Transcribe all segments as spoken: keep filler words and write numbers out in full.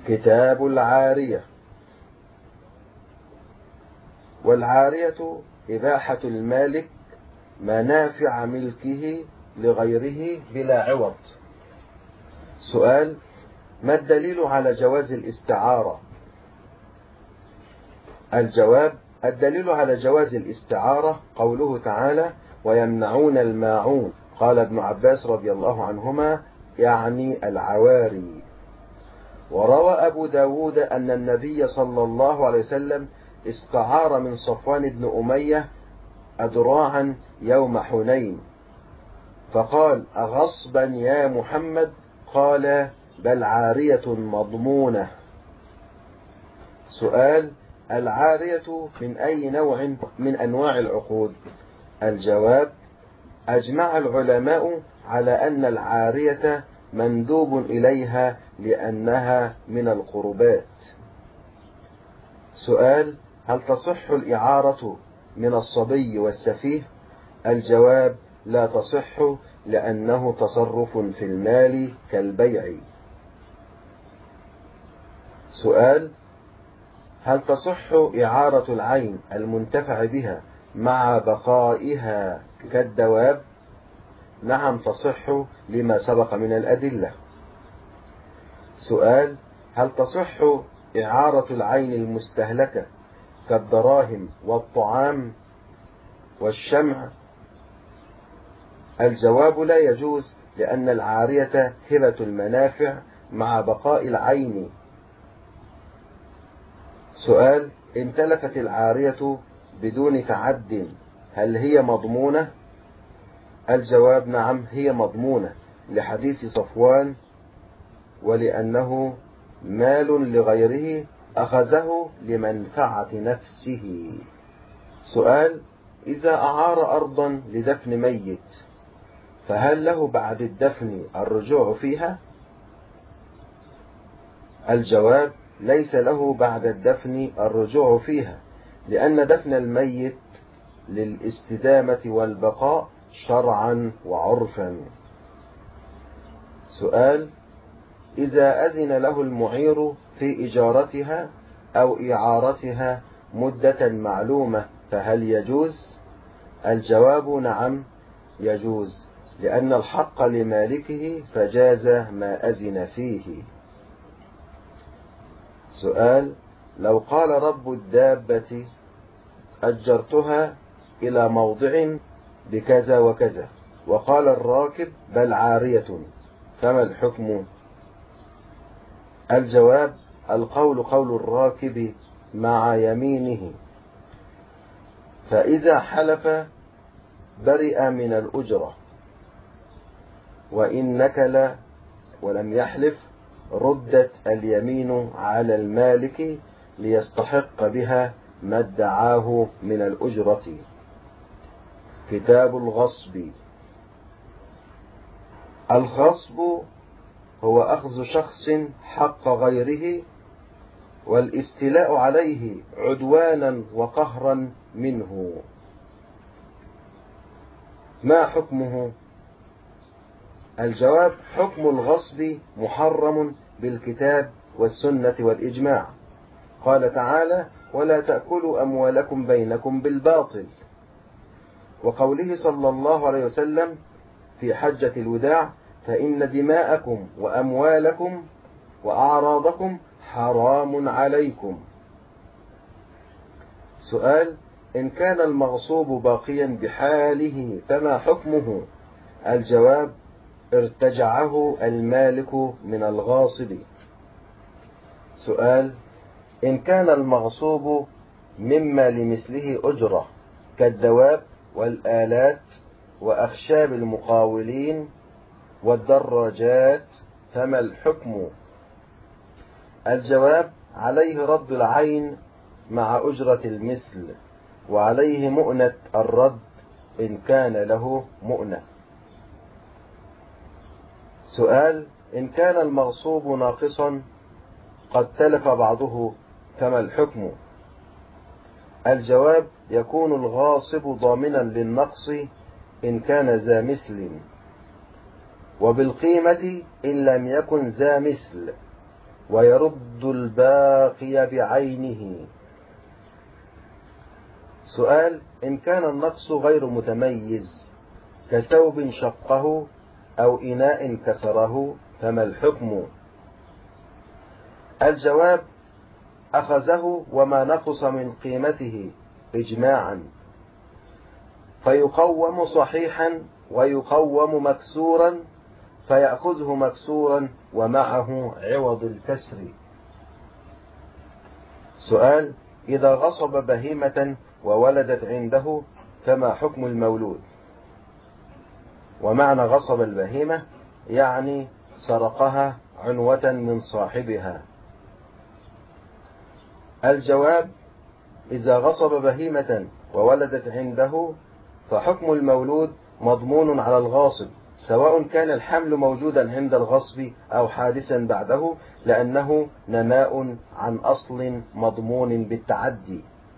كتاب العارية. والعارية إباحة المالك منافع ملكه لغيره بلا عوض. سؤال: ما الدليل على جواز الاستعارة؟ الجواب: الدليل على جواز الاستعارة قوله تعالى: ويمنعون الماعون. قال ابن عباس رضي الله عنهما: يعني العواري. وروى أبو داود أن النبي صلى الله عليه وسلم استعار من صفوان بن أمية أدراعا يوم حنين، فقال: أغصبا يا محمد؟ قال: بل عارية مضمونة. سؤال: العارية من أي نوع من أنواع العقود؟ الجواب: أجمع العلماء على أن العارية مندوب إليها لأنها من القربات. سؤال: هل تصح الإعارة من الصبي والسفيه؟ الجواب: لا تصح، لأنه تصرف في المال كالبيع. سؤال: هل تصح إعارة العين المنتفع بها مع بقائها كالدواب؟ نعم تصح، لما سبق من الأدلة. سؤال: هل تصح إعارة العين المستهلكة كالدراهم والطعام والشمع؟ الجواب: لا يجوز، لأن العارية هبة المنافع مع بقاء العين. سؤال: إن تلفت العارية بدون تعد هل هي مضمونة؟ الجواب: نعم هي مضمونة، لحديث صفوان: ولأنه مال لغيره أخذه لمنفعة نفسه. سؤال: إذا أعار أرضا لدفن ميت فهل له بعد الدفن الرجوع فيها؟ الجواب: ليس له بعد الدفن الرجوع فيها، لأن دفن الميت للاستدامة والبقاء شرعا وعرفا. سؤال: إذا أذن له المعير في إجارتها أو إعارتها مدة معلومة فهل يجوز؟ الجواب: نعم يجوز، لأن الحق لمالكه فجاز ما أذن فيه. سؤال: لو قال رب الدابة: أجرتها إلى موضع بكذا وكذا، وقال الراكب: بل عارية، فما الحكم؟ الجواب: القول قول الراكب مع يمينه، فإذا حلف برئ من الأجرة، وإن نكل ولم يحلف ردت اليمين على المالك ليستحق بها ما ادعاه من الأجرة. كتاب الغصب. الغصب هو أخذ شخص حق غيره والاستيلاء عليه عدوانا وقهرا منه. ما حكمه؟ الجواب: حكم الغصب محرم بالكتاب والسنة والإجماع. قال تعالى: ولا تأكلوا أموالكم بينكم بالباطل. وقوله صلى الله عليه وسلم في حجة الوداع: فإن دماءكم وأموالكم وأعراضكم حرام عليكم. سؤال: إن كان المغصوب باقيا بحاله فما حكمه؟ الجواب: ارتجعه المالك من الغاصب. سؤال: إن كان المغصوب مما لمثله أجرة كالدواب والآلات وأخشاب المقاولين والدراجات فما الحكم؟ الجواب: عليه رد العين مع أجرة المثل، وعليه مؤنة الرد إن كان له مؤنة. سؤال: إن كان المغصوب ناقصا قد تلف بعضه فما الحكم؟ الجواب: يكون الغاصب ضامنا للنقص إن كان ذا مثل، وبالقيمة إن لم يكن ذا مثل، ويرد الباقي بعينه. سؤال: إن كان النقص غير متميز كثوب شقه أو إناء كسره فما الحكم؟ الجواب: أخذه وما نقص من قيمته إجماعا، فيقوم صحيحا ويقوم مكسورا، فيأخذه مكسورا ومعه عوض الكسر. سؤال: إذا غصب بهيمة وولدت عنده فما حكم المولود؟ ومعنى غصب البهيمة يعني سرقها عنوة من صاحبها. الجواب: إذا غصب بهيمة وولدت عنده فحكم المولود مضمون على الغاصب، سواء كان الحمل موجودا عند الغصب أو حادثا بعده، لأنه نماء عن أصل مضمون بالتعدي.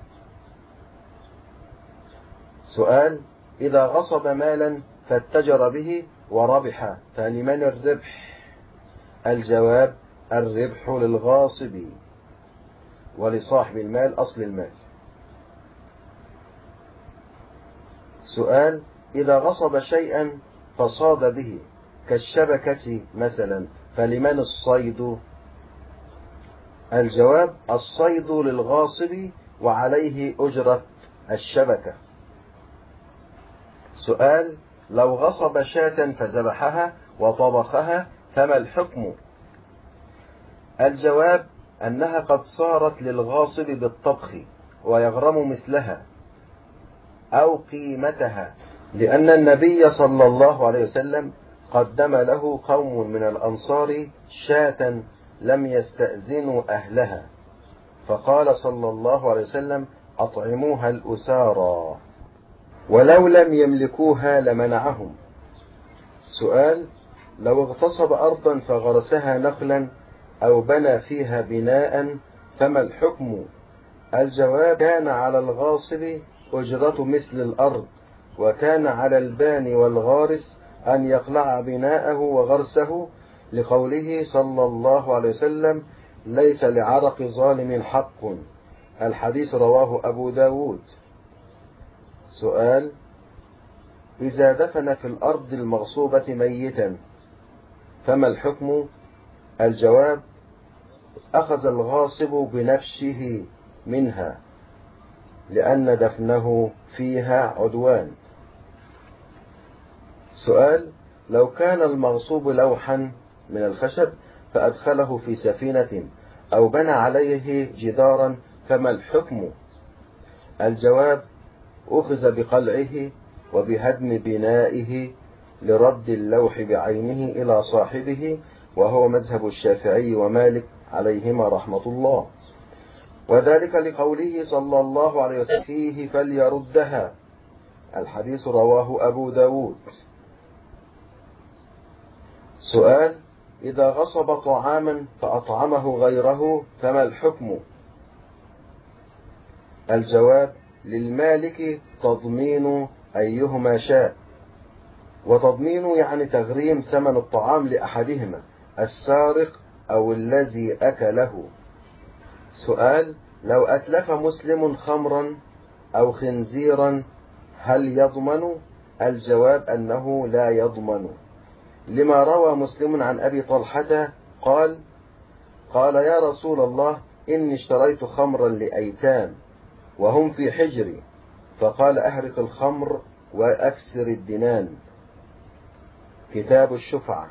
سؤال: إذا غصب مالا فاتجر به وربح فلمن الربح؟ الجواب: الربح للغاصب ولصاحب المال أصل المال. سؤال: إذا غصب شيئا فصاد به كالشبكة مثلا فلمن الصيد؟ الجواب: الصيد للغاصب وعليه أجرة الشبكة. سؤال: لو غصب شاة فذبحها وطبخها فما الحكم؟ الجواب: أنها قد صارت للغاصب بالطبخ ويغرم مثلها أو قيمتها، لأن النبي صلى الله عليه وسلم قدم له قوم من الأنصار شاة لم يستأذنوا أهلها، فقال صلى الله عليه وسلم: أطعموها الأسارى، ولو لم يملكوها لمنعهم. سؤال: لو اغتصب أرضا فغرسها نخلا أو بنى فيها بناء فما الحكم؟ الجواب: كان على الغاصب أجرة مثل الأرض، وكان على الباني والغارس أن يقلع بناءه وغرسه، لقوله صلى الله عليه وسلم: ليس لعرق ظالم حق. الحديث رواه أبو داود. سؤال: إذا دفن في الأرض المغصوبة ميتا فما الحكم؟ الجواب: أخذ الغاصب بنفسه منها، لأن دفنه فيها عدوان. سؤال: لو كان المغصوب لوحا من الخشب فأدخله في سفينة أو بنى عليه جدارا فما الحكم؟ الجواب: أخذ بقلعه وبهدم بنائه لرد اللوح بعينه إلى صاحبه، وهو مذهب الشافعي ومالك عليهما رحمة الله، وذلك لقوله صلى الله عليه وسلم: فيه فليردها. الحديث رواه أبو داود. سؤال: إذا غصب طعاما فأطعمه غيره فما الحكم؟ الجواب: للمالك تضمين أيهما شاء، وتضمين يعني تغريم ثمن الطعام لأحدهما، السارق أو الذي أكله. سؤال: لو أتلف مسلم خمرا أو خنزيرا هل يضمن؟ الجواب: أنه لا يضمن، لما روى مسلم عن أبي طلحة قال: قال يا رسول الله، إني اشتريت خمرا لأيتام وهم في حجري، فقال: أهرق الخمر وأكسر الدنان. كتاب الشفعة.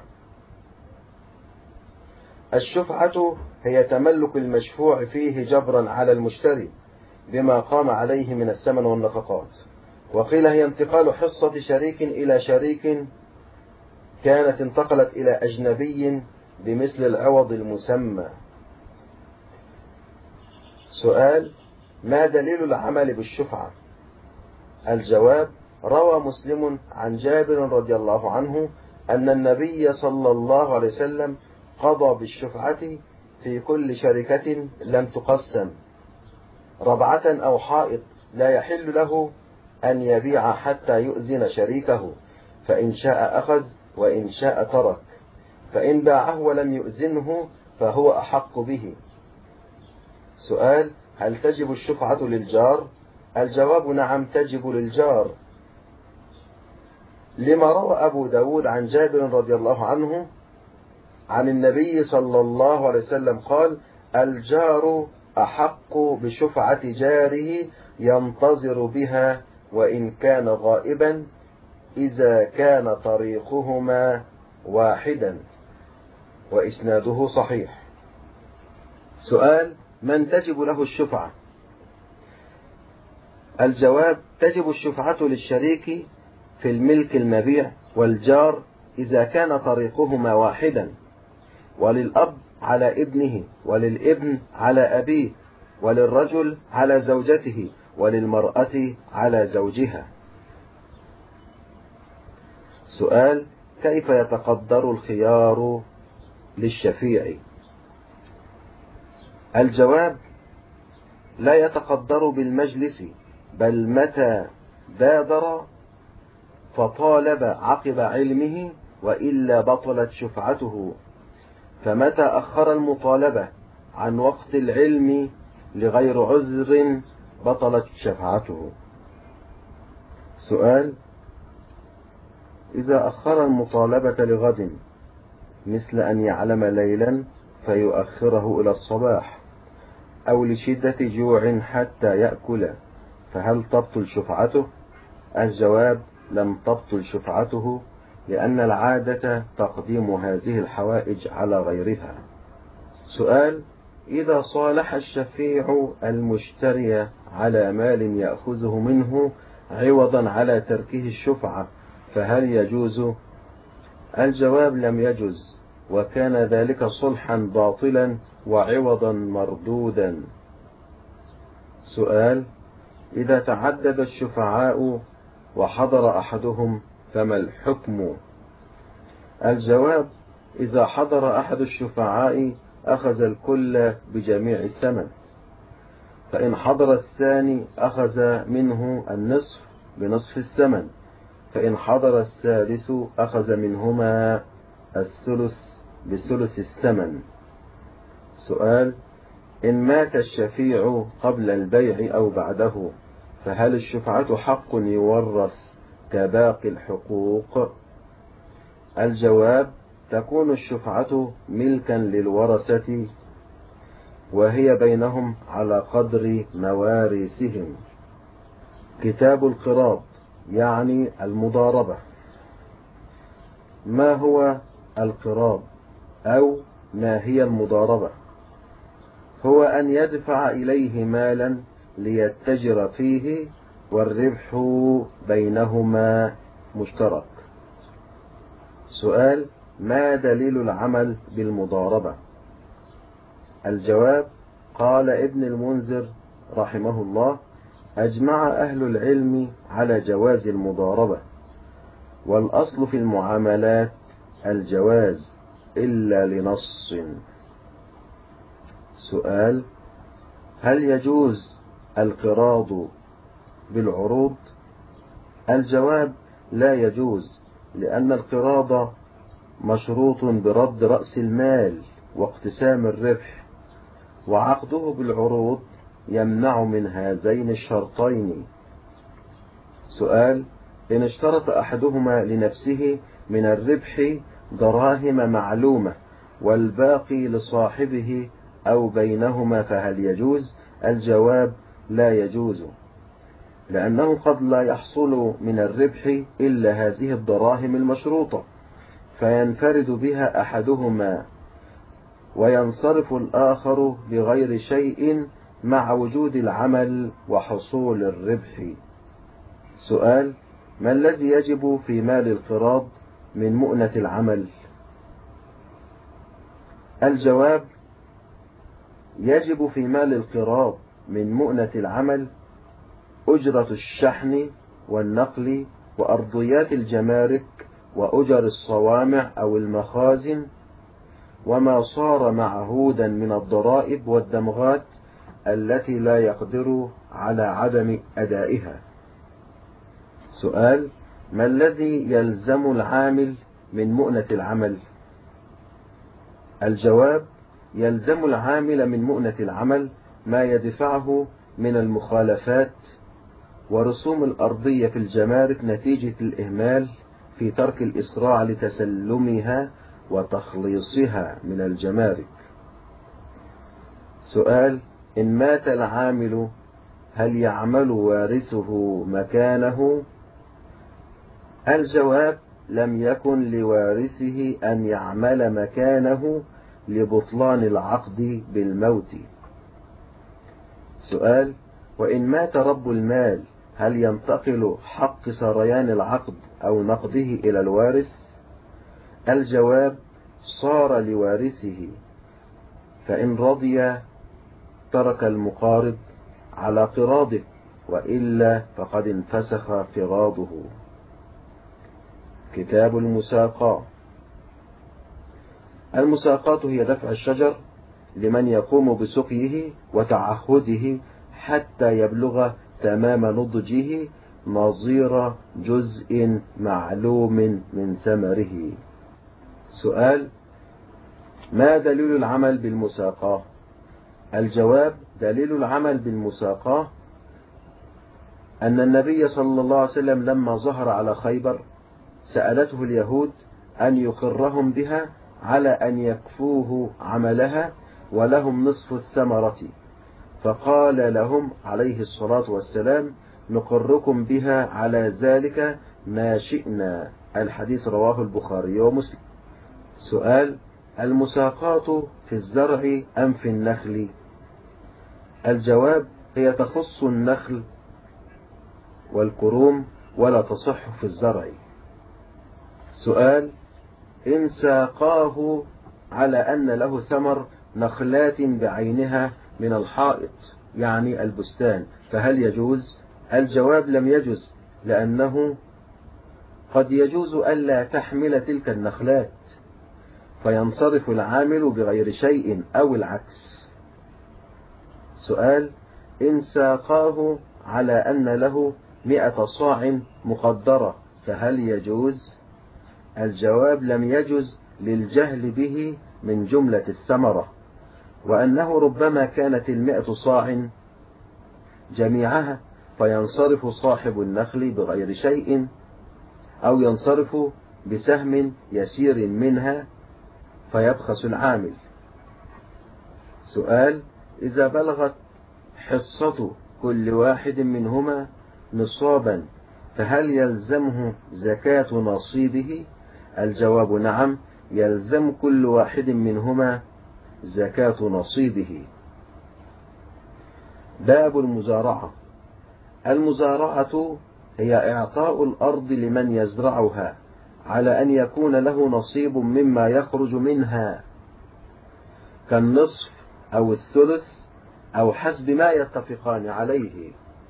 الشفعة هي تملك المشفوع فيه جبرا على المشتري بما قام عليه من الثمن والنفقات، وقيل هي انتقال حصة شريك إلى شريك كانت انتقلت إلى أجنبي بمثل العوض المسمى. سؤال: ما دليل العمل بالشفعة؟ الجواب: روى مسلم عن جابر رضي الله عنه أن النبي صلى الله عليه وسلم قضى بالشفعة في كل شركة لم تقسم، ربعة أو حائط لا يحل له أن يبيع حتى يؤذن شريكه، فإن شاء أخذ وإن شاء ترك، فإن باعه ولم يؤذنه فهو أحق به. سؤال: هل تجب الشفعة للجار؟ الجواب: نعم، تجب للجار، لما روى أبو داود عن جابر رضي الله عنه عن النبي صلى الله عليه وسلم قال: الجار أحق بشفعة جاره ينتظر بها وإن كان غائبا إذا كان طريقهما واحدا، وإسناده صحيح. سؤال: من تجب له الشفعة؟ الجواب: تجب الشفعة للشريك في الملك المبيع والجار إذا كان طريقهما واحدا، وللأب على ابنه، وللابن على أبيه، وللرجل على زوجته، وللمرأة على زوجها. سؤال: كيف يتقدر الخيار للشفيع؟ الجواب: لا يتقدر بالمجلس، بل متى بادر فطالب عقب علمه وإلا بطلت شفعته، فمتى أخر المطالبة عن وقت العلم لغير عذر بطلت شفاعته. سؤال: إذا أخر المطالبة لغد مثل أن يعلم ليلا فيؤخره إلى الصباح، أو لشدة جوع حتى يأكل، فهل تبطل شفعته؟ الجواب: لم تبطل شفعته، لأن العادة تقديم هذه الحوائج على غيرها. سؤال: إذا صالح الشفيع المشتري على مال يأخذه منه عوضا على تركه الشفعة فهل يجوز؟ الجواب: لم يجوز، وكان ذلك صلحا باطلا وعوضا مردودا. سؤال: إذا تعدد الشفعاء وحضر أحدهم فما الحكم؟ الجواب: إذا حضر أحد الشفعاء أخذ الكل بجميع الثمن، فإن حضر الثاني أخذ منه النصف بنصف الثمن، فإن حضر الثالث أخذ منهما الثلث بثلث الثمن. سؤال: إن مات الشفيع قبل البيع أو بعده فهل الشفعة حق يورث كباقي الحقوق؟ الجواب: تكون الشفعة ملكا للورثة، وهي بينهم على قدر مواريثهم. كتاب القراض يعني المضاربة. ما هو القراض أو ما هي المضاربة؟ هو أن يدفع إليه مالا ليتجر فيه والربح بينهما مشترك. سؤال: ما دليل العمل بالمضاربة؟ الجواب: قال ابن المنذر رحمه الله: أجمع أهل العلم على جواز المضاربة، والأصل في المعاملات الجواز إلا لنص. سؤال: هل يجوز القراض بالعروض؟ الجواب: لا يجوز، لأن القراض مشروط برد رأس المال واقتسام الربح، وعقده بالعروض يمنع من هذين الشرطين. سؤال: إن اشترط أحدهما لنفسه من الربح دراهم معلومة والباقي لصاحبه أو بينهما فهل يجوز؟ الجواب: لا يجوز، لأنه قد لا يحصل من الربح إلا هذه الدراهم المشروطة، فينفرد بها أحدهما وينصرف الآخر بغير شيء مع وجود العمل وحصول الربح. سؤال: ما الذي يجب في مال القراض من مؤنة العمل؟ الجواب: يجب في مال القراض من مؤنة العمل أجرة الشحن والنقل وأرضيات الجمارك وأجر الصوامع أو المخازن، وما صار معهودا من الضرائب والدمغات التي لا يقدر على عدم أدائها. سؤال: ما الذي يلزم العامل من مؤنة العمل؟ الجواب: يلزم العامل من مؤنة العمل ما يدفعه من المخالفات ورسوم الأرضية في الجمارك نتيجة الإهمال في ترك الإسراع لتسلمها وتخليصها من الجمارك. سؤال: إن مات العامل هل يعمل وارثه مكانه؟ الجواب: لم يكن لوارثه أن يعمل مكانه لبطلان العقد بالموت. سؤال: وإن مات رب المال هل ينتقل حق سريان العقد أو نقضه إلى الوارث؟ الجواب: صار لوارثه، فإن رضي ترك المقارض على قراضه، وإلا فقد انفسخ قراضه. كتاب المساقاة. المساقاة هي دفع الشجر لمن يقوم بسقيه وتعهده حتى يبلغ تمام نضجه نظير جزء معلوم من ثمره. سؤال: ما دليل العمل بالمساقاة؟ الجواب: دليل العمل بالمساقاة أن النبي صلى الله عليه وسلم لما ظهر على خيبر سألته اليهود أن يقرهم بها على أن يكفوه عملها ولهم نصف الثمرة، فقال لهم عليه الصلاة والسلام: نقركم بها على ذلك ما شئنا. الحديث رواه البخاري ومسلم. سؤال: المساقاة في الزرع أم في النخل؟ الجواب: هي تخص النخل والكروم ولا تصح في الزرع. سؤال: إن ساقاه على أن له ثمر نخلات بعينها من الحائط يعني البستان فهل يجوز؟ الجواب: لم يجوز، لأنه قد يجوز ألا تحمل تلك النخلات فينصرف العامل بغير شيء أو العكس. سؤال: إن ساقاه على أن له مئة صاع مقدرة فهل يجوز؟ الجواب: لم يجوز للجهل به من جملة الثمرة، وأنه ربما كانت المئة صاع جميعها فينصرف صاحب النخل بغير شيء، أو ينصرف بسهم يسير منها فيبخس العامل. سؤال: إذا بلغت حصة كل واحد منهما نصابا فهل يلزمه زكاة نصيبه؟ الجواب: نعم، يلزم كل واحد منهما زكاة نصيبه. باب المزارعة. المزارعة هي إعطاء الأرض لمن يزرعها على أن يكون له نصيب مما يخرج منها كالنصف أو الثلث أو حسب ما يتفقان عليه.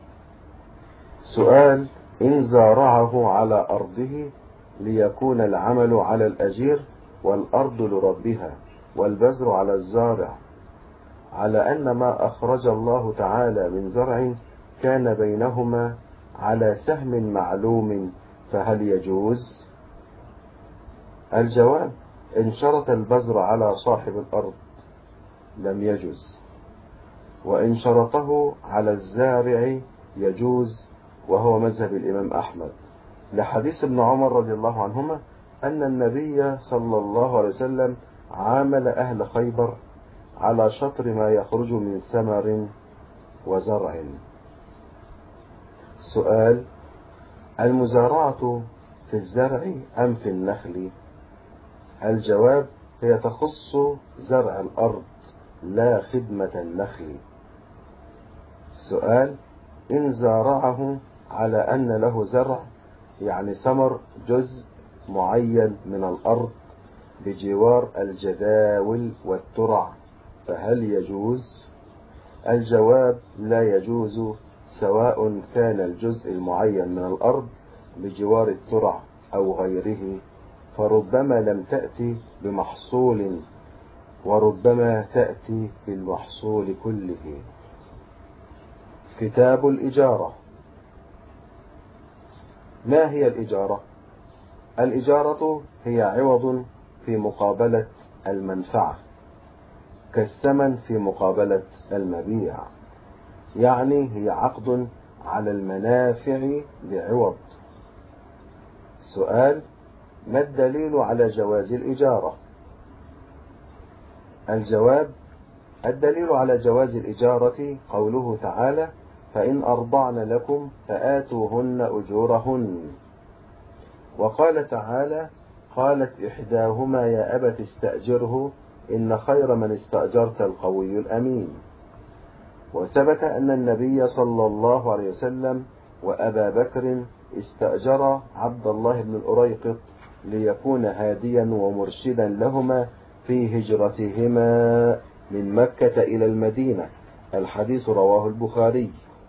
سؤال: إن زارعه على أرضه ليكون العمل على الأجير والأرض لربها والبذر على الزارع، على أن ما أخرج الله تعالى من زرع كان بينهما على سهم معلوم فهل يجوز؟ الجواب: إن شرط البذر على صاحب الأرض لم يجوز، وإن شرطه على الزارع يجوز، وهو مذهب الإمام أحمد لحديث ابن عمر رضي الله عنهما أن النبي صلى الله عليه وسلم عامل أهل خيبر على شطر ما يخرج من ثمر وزرع. سؤال: المزارعة في الزرع أم في النخل؟ الجواب: هي تخص زرع الأرض لا خدمة النخل. سؤال: إن زارعه على أن له زرع يعني ثمر جزء معين من الأرض بجوار الجداول والترع فهل يجوز؟ الجواب: لا يجوز، سواء كان الجزء المعين من الأرض بجوار الترع أو غيره، فربما لم تأتي بمحصول وربما تأتي بالمحصول كله. كتاب الإجارة. ما هي الإجارة؟ الإجارة هي عوض في مقابلة المنفعة، كالثمن في مقابلة المبيع، يعني هي عقد على المنافع بعوض. سؤال: ما الدليل على جواز الإجارة؟ الجواب: الدليل على جواز الإجارة قوله تعالى: فإن أرضعن لكم فآتوهن أجورهن. وقال تعالى: قالت إحداهما يا أبت استأجره إن خير من استأجرت القوي الأمين. وثبت أن النبي صلى الله عليه وسلم وأبا بكر استأجر عبد الله بن الأريقط ليكون هاديا ومرشدا لهما في هجرتهما من مكة إلى المدينة. الحديث رواه البخاري.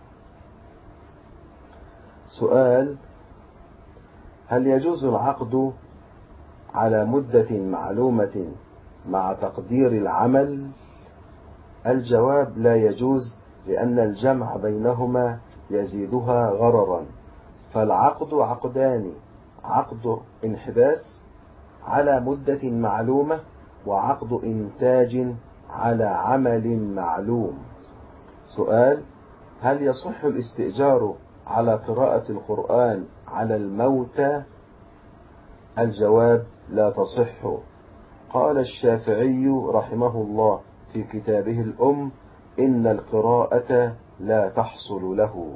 سؤال: هل يجوز العقد على مدة معلومة مع تقدير العمل؟ الجواب: لا يجوز، لأن الجمع بينهما يزيدها غررا. فالعقد عقدان: عقد انحباس على مدة معلومة، وعقد إنتاج على عمل معلوم. سؤال: هل يصح الاستئجار على قراءة القرآن على الموتى؟ الجواب: لا تصح. قال الشافعي رحمه الله في كتابه الأم: إن القراءة لا تحصل له.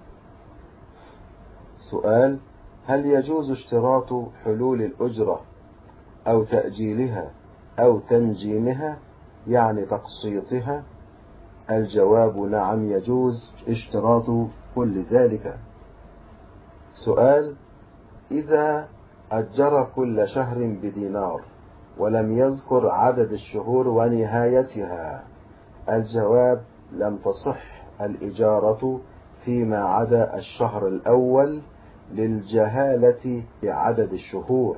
سؤال: هل يجوز اشتراط حلول الأجرة أو تأجيلها أو تنجيمها، يعني تقسيطها؟ الجواب: نعم، يجوز اشتراط كل ذلك. سؤال: إذا أجر كل شهر بدينار ولم يذكر عدد الشهور ونهايتها، الجواب: لم تصح الإجارة فيما عدا الشهر الأول للجهالة بعدد الشهور.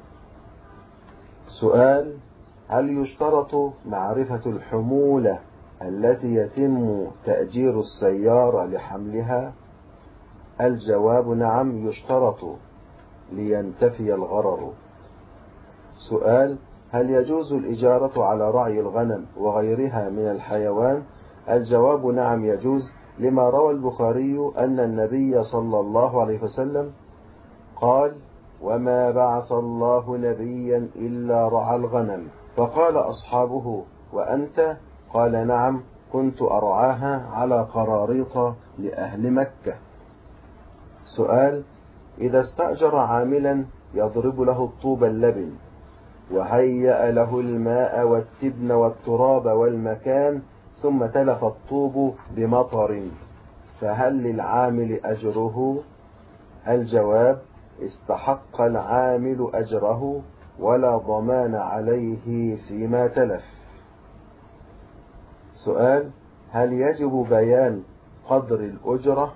سؤال: هل يشترط معرفة الحمولة التي يتم تأجير السيارة لحملها؟ الجواب: نعم، يشترط لينتفي الغرر. سؤال: هل يجوز الإجارة على رعي الغنم وغيرها من الحيوان؟ الجواب: نعم، يجوز، لما روى البخاري أن النبي صلى الله عليه وسلم قال: وما بعث الله نبيا إلا رعى الغنم. فقال أصحابه: وأنت؟ قال: نعم، كنت أرعاها على قراريط لأهل مكة. سؤال: إذا استأجر عاملا يضرب له الطوب اللبن وهيأ له الماء والتبن والتراب والمكان ثم تلف الطوب بمطر، فهل للعامل أجره؟ الجواب: استحق العامل أجره ولا ضمان عليه فيما تلف. سؤال: هل يجب بيان قدر الأجرة؟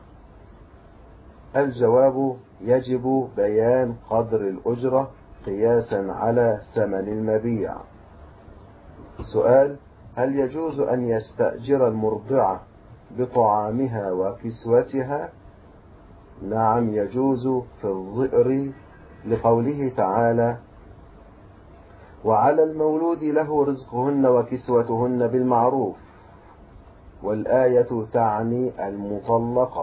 الجواب: يجب بيان قدر الأجرة قياسا على ثمن المبيع. سؤال: هل يجوز أن يستأجر المرضعة بطعامها وكسوتها؟ نعم، يجوز في الظئر، لقوله تعالى: وعلى المولود له رزقهن وكسوتهن بالمعروف، والآية تعني المطلقة.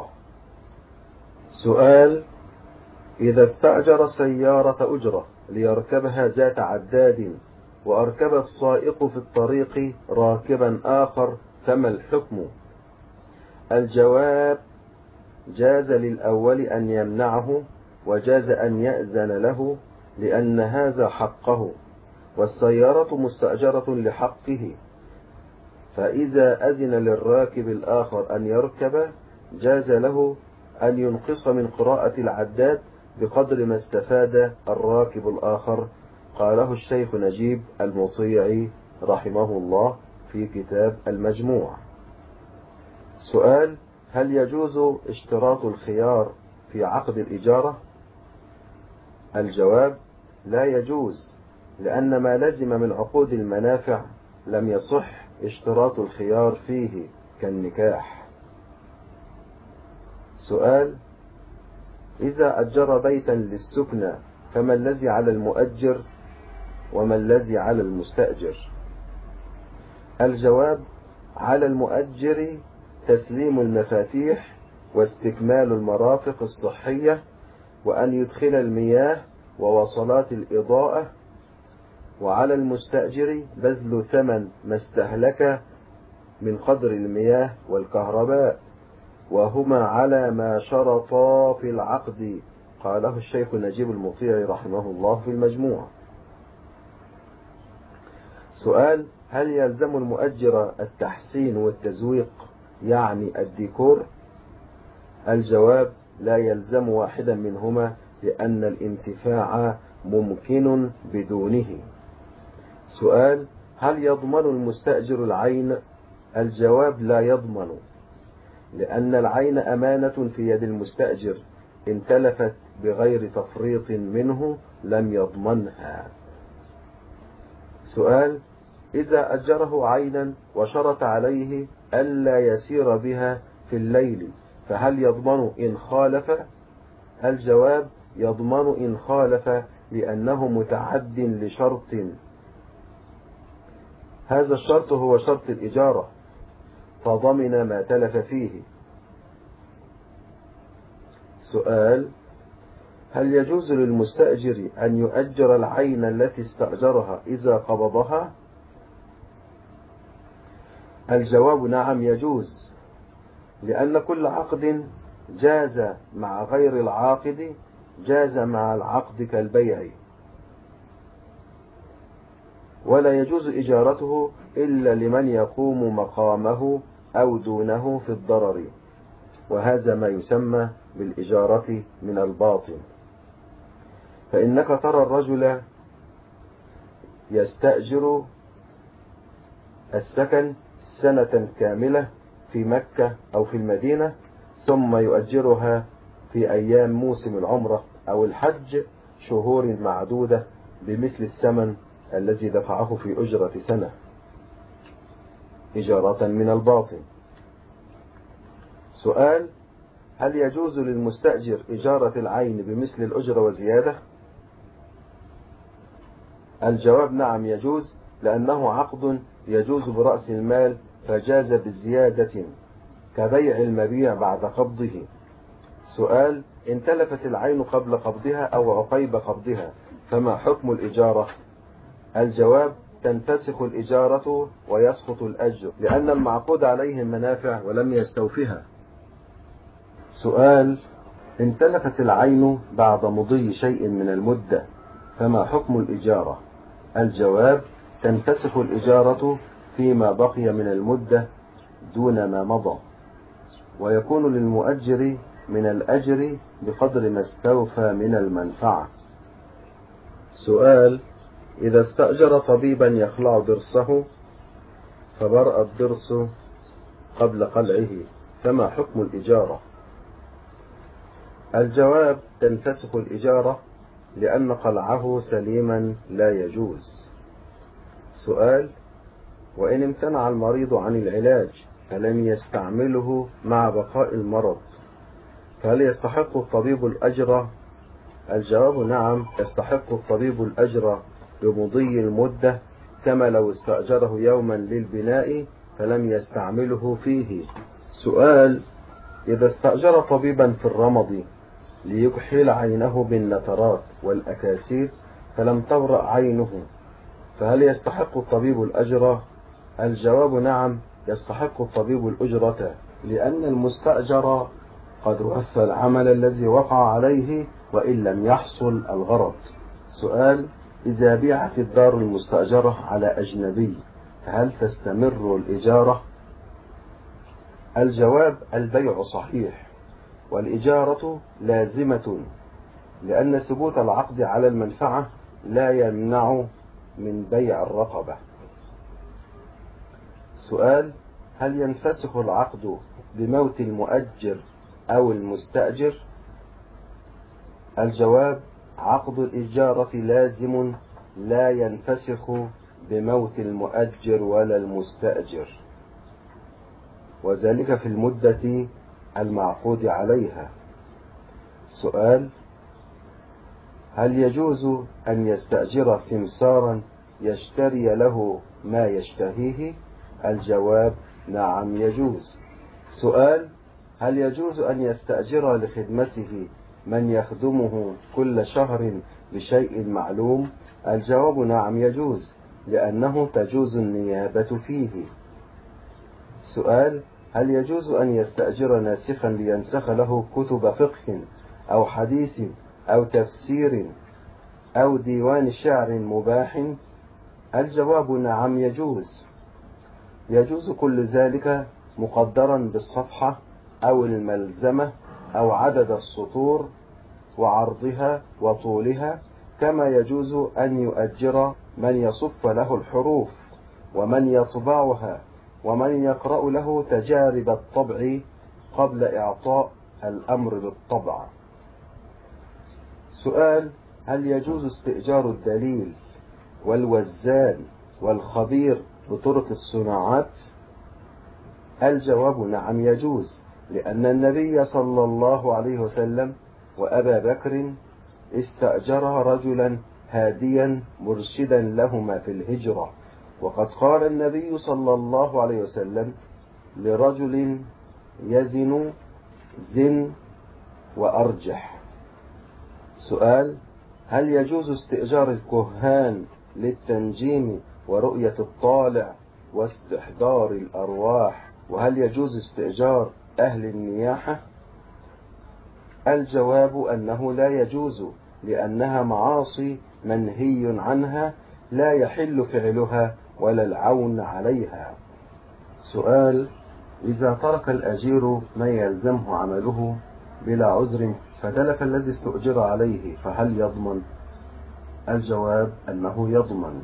سؤال: إذا استأجر سيارة أجرة ليركبها ذات عداد وأركب السائق في الطريق راكبا آخر، فما الحكم؟ الجواب: جاز للأول أن يمنعه، وجاز أن يأذن له، لأن هذا حقه، والسيارة مستأجرة لحقه، فإذا أذن للراكب الآخر أن يركب جاز له أن ينقص من قراءة العداد بقدر ما استفاد الراكب الآخر. قاله الشيخ نجيب المطيعي رحمه الله في كتاب المجموع. سؤال: هل يجوز اشتراط الخيار في عقد الإجارة؟ الجواب: لا يجوز، لأن ما لزم من عقود المنافع لم يصح اشتراط الخيار فيه كالنكاح. سؤال: إذا أجر بيتا للسكنى فما الذي على المؤجر وما الذي على المستأجر؟ الجواب: على المؤجر تسليم المفاتيح واستكمال المرافق الصحية، وأن يدخل المياه ووصلات الإضاءة، وعلى المستأجر بذل ثمن ما استهلك من قدر المياه والكهرباء، وهما على ما شرطا في العقد، قاله الشيخ نجيب المطيع رحمه الله في المجموع. سؤال: هل يلزم المؤجر التحسين والتزويق يعني الديكور؟ الجواب: لا يلزم واحدا منهما، لأن الانتفاع ممكن بدونه. سؤال: هل يضمن المستأجر العين؟ الجواب: لا يضمن، لأن العين أمانة في يد المستأجر، إن تلفت بغير تفريط منه لم يضمنها. سؤال: إذا أجره عينا وشرط عليه ألا يسير بها في الليل، فهل يضمن إن خالف؟ الجواب: يضمن إن خالف، لأنه متعد لشرط، هذا الشرط هو شرط الإجارة، فضمن ما تلف فيه. سؤال: هل يجوز للمستأجر أن يؤجر العين التي استأجرها إذا قبضها؟ الجواب: نعم يجوز، لأن كل عقد جاز مع غير العاقد جاز مع العقد كالبيع، ولا يجوز إجارته إلا لمن يقوم مقامه أو دونه في الضرر، وهذا ما يسمى بالإجارة من الباطن. فإنك ترى الرجل يستأجر السكن سنة كاملة في مكة أو في المدينة، ثم يؤجرها في أيام موسم العمرة أو الحج شهور معدودة بمثل الثمن الذي دفعه في أجرة سنة، إجارة من الباطن. سؤال: هل يجوز للمستأجر إجارة العين بمثل الأجرة وزيادة؟ الجواب: نعم يجوز، لأنه عقد يجوز برأس المال فجاز بزيادة كبيع المبيع بعد قبضه. سؤال: إن تلفت العين قبل قبضها أو عقيب قبضها فما حكم الإجارة؟ الجواب: تنفسخ الإجارة ويسقط الأجر، لأن المعقود عليه منافع ولم يستوفها. سؤال: إن تلفت العين بعد مضي شيء من المدة فما حكم الإجارة؟ الجواب: تنفسخ الإجارة فيما بقي من المدة دون ما مضى، ويكون للمؤجر من الأجر بقدر ما استوفى من المنفعة. سؤال: إذا استأجر طبيبا يخلع ضرسه فبرأ الضرس قبل قلعه فما حكم الإجارة؟ الجواب: تنفسخ الإجارة، لأن قلعه سليما لا يجوز. سؤال: وإن امتنع المريض عن العلاج فلم يستعمله مع بقاء المرض، فهل يستحق الطبيب الأجر؟ الجواب: نعم، يستحق الطبيب الأجر بمضي المدة، كما لو استأجره يوما للبناء فلم يستعمله فيه. سؤال: إذا استأجر طبيبا في الرمض ليكحل عينه بالنترات والأكاسير فلم تبرأ عينه، فهل يستحق الطبيب الأجر؟ الجواب: نعم، يستحق الطبيب الأجرة، لأن المستأجر قد وفى العمل الذي وقع عليه وإن لم يحصل الغرض. سؤال: إذا بيعت الدار المستأجرة على أجنبي فهل تستمر الإجارة؟ الجواب: البيع صحيح، والإجارة لازمة، لأن ثبوت العقد على المنفعة لا يمنع من بيع الرقبة. سؤال: هل ينفسخ العقد بموت المؤجر أو المستأجر؟ الجواب: عقد الإجارة لازم لا ينفسخ بموت المؤجر ولا المستأجر، وذلك في المدة المعقود عليها. سؤال: هل يجوز أن يستأجر سمسارا يشتري له ما يشتهيه؟ الجواب نعم يجوز. سؤال: هل يجوز أن يستأجر لخدمته من يخدمه كل شهر بشيء معلوم؟ الجواب نعم يجوز، لأنه تجوز النيابة فيه. سؤال: هل يجوز أن يستأجر ناسخا لينسخ له كتب فقه أو حديث أو تفسير أو ديوان شعر مباح؟ الجواب نعم يجوز. يجوز كل ذلك مقدرا بالصفحة أو الملزمة أو عدد السطور وعرضها وطولها، كما يجوز أن يؤجر من يصف له الحروف ومن يطبعها ومن يقرأ له تجارب الطبع قبل إعطاء الأمر بالطبع. سؤال: هل يجوز استئجار الدليل والوزان والخبير بطرق الصناعات؟ الجواب نعم يجوز، لأن النبي صلى الله عليه وسلم وأبا بكر استأجر رجلا هاديا مرشدا لهما في الهجرة، وقد قال النبي صلى الله عليه وسلم لرجل يزن: زن وأرجح. سؤال: هل يجوز استئجار الكهان للتنجيم ورؤية الطالع واستحضار الأرواح؟ وهل يجوز استئجار أهل النياحة؟ الجواب أنه لا يجوز، لأنها معاصي منهي عنها لا يحل فعلها ولا العون عليها. سؤال: إذا ترك الأجير ما يلزمه عمله بلا عذر فتلف الذي استؤجر عليه فهل يضمن؟ الجواب أنه يضمن.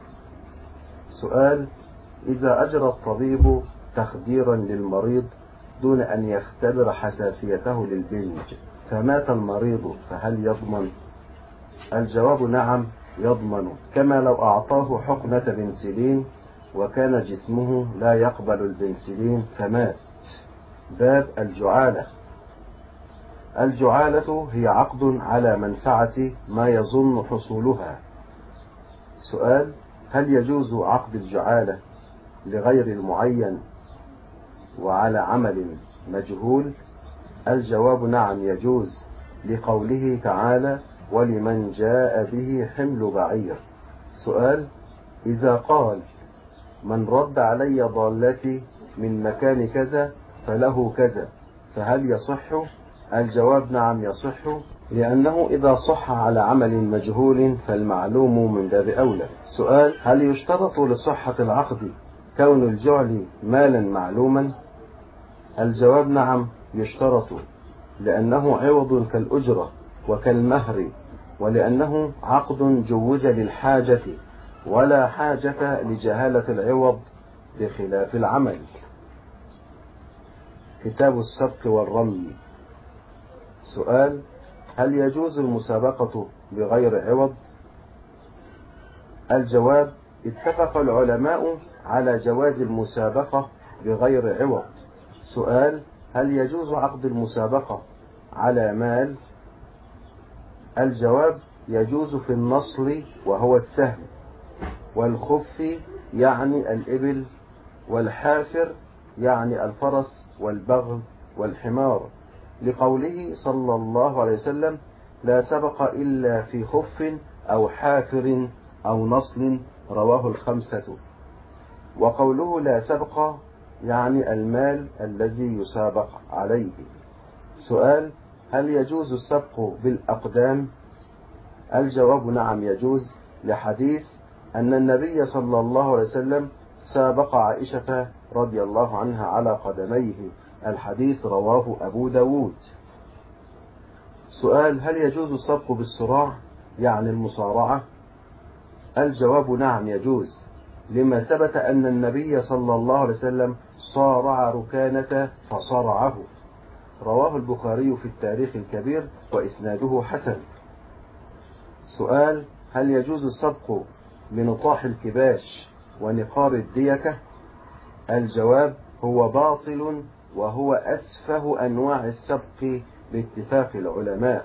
سؤال: إذا أجرى الطبيب تخديرا للمريض دون أن يختبر حساسيته للبنج فمات المريض فهل يضمن؟ الجواب نعم يضمن، كما لو أعطاه حقنة بنسلين وكان جسمه لا يقبل البنسلين فمات. باب الجعالة. الجعالة هي عقد على منفعة ما يظن حصولها. سؤال: هل يجوز عقد الجعالة لغير المعين وعلى عمل مجهول؟ الجواب نعم يجوز، لقوله تعالى: ولمن جاء به حمل بعير. سؤال: إذا قال: من رد علي ضالتي من مكان كذا فله كذا فهل يصح؟ الجواب نعم يصح، لأنه إذا صح على عمل مجهول فالمعلوم من باب أولى. سؤال: هل يشترط لصحة العقد كون الجعل مالا معلوما؟ الجواب نعم يشترط، لأنه عوض كالأجرة وكالمهر، ولأنه عقد جوز للحاجة ولا حاجة لجهالة العوض بخلاف العمل. كتاب السبق والرمي. سؤال: هل يجوز المسابقة بغير عوض؟ الجواب: اتفق العلماء على جواز المسابقة بغير عوض. سؤال: هل يجوز عقد المسابقة على مال؟ الجواب: يجوز في النصل وهو السهم، والخف يعني الإبل، والحافر يعني الفرس والبغل والحمار، لقوله صلى الله عليه وسلم: لا سبق إلا في خف أو حافر أو نصل، رواه الخمسة. وقوله لا سبق يعني المال الذي يسابق عليه. سؤال: هل يجوز السبق بالأقدام؟ الجواب نعم يجوز، لحديث أن النبي صلى الله عليه وسلم سابق عائشة رضي الله عنها على قدميه، الحديث رواه أبو داود. سؤال: هل يجوز السبق بالصراع يعني المصارعة؟ الجواب نعم يجوز، لما ثبت أن النبي صلى الله عليه وسلم صارع ركانة فصرعه، رواه البخاري في التاريخ الكبير وإسناده حسن. سؤال: هل يجوز السبق بنطاح الكباش ونقار الديكة؟ الجواب: هو باطل، وهو أسفه أنواع السبق باتفاق العلماء.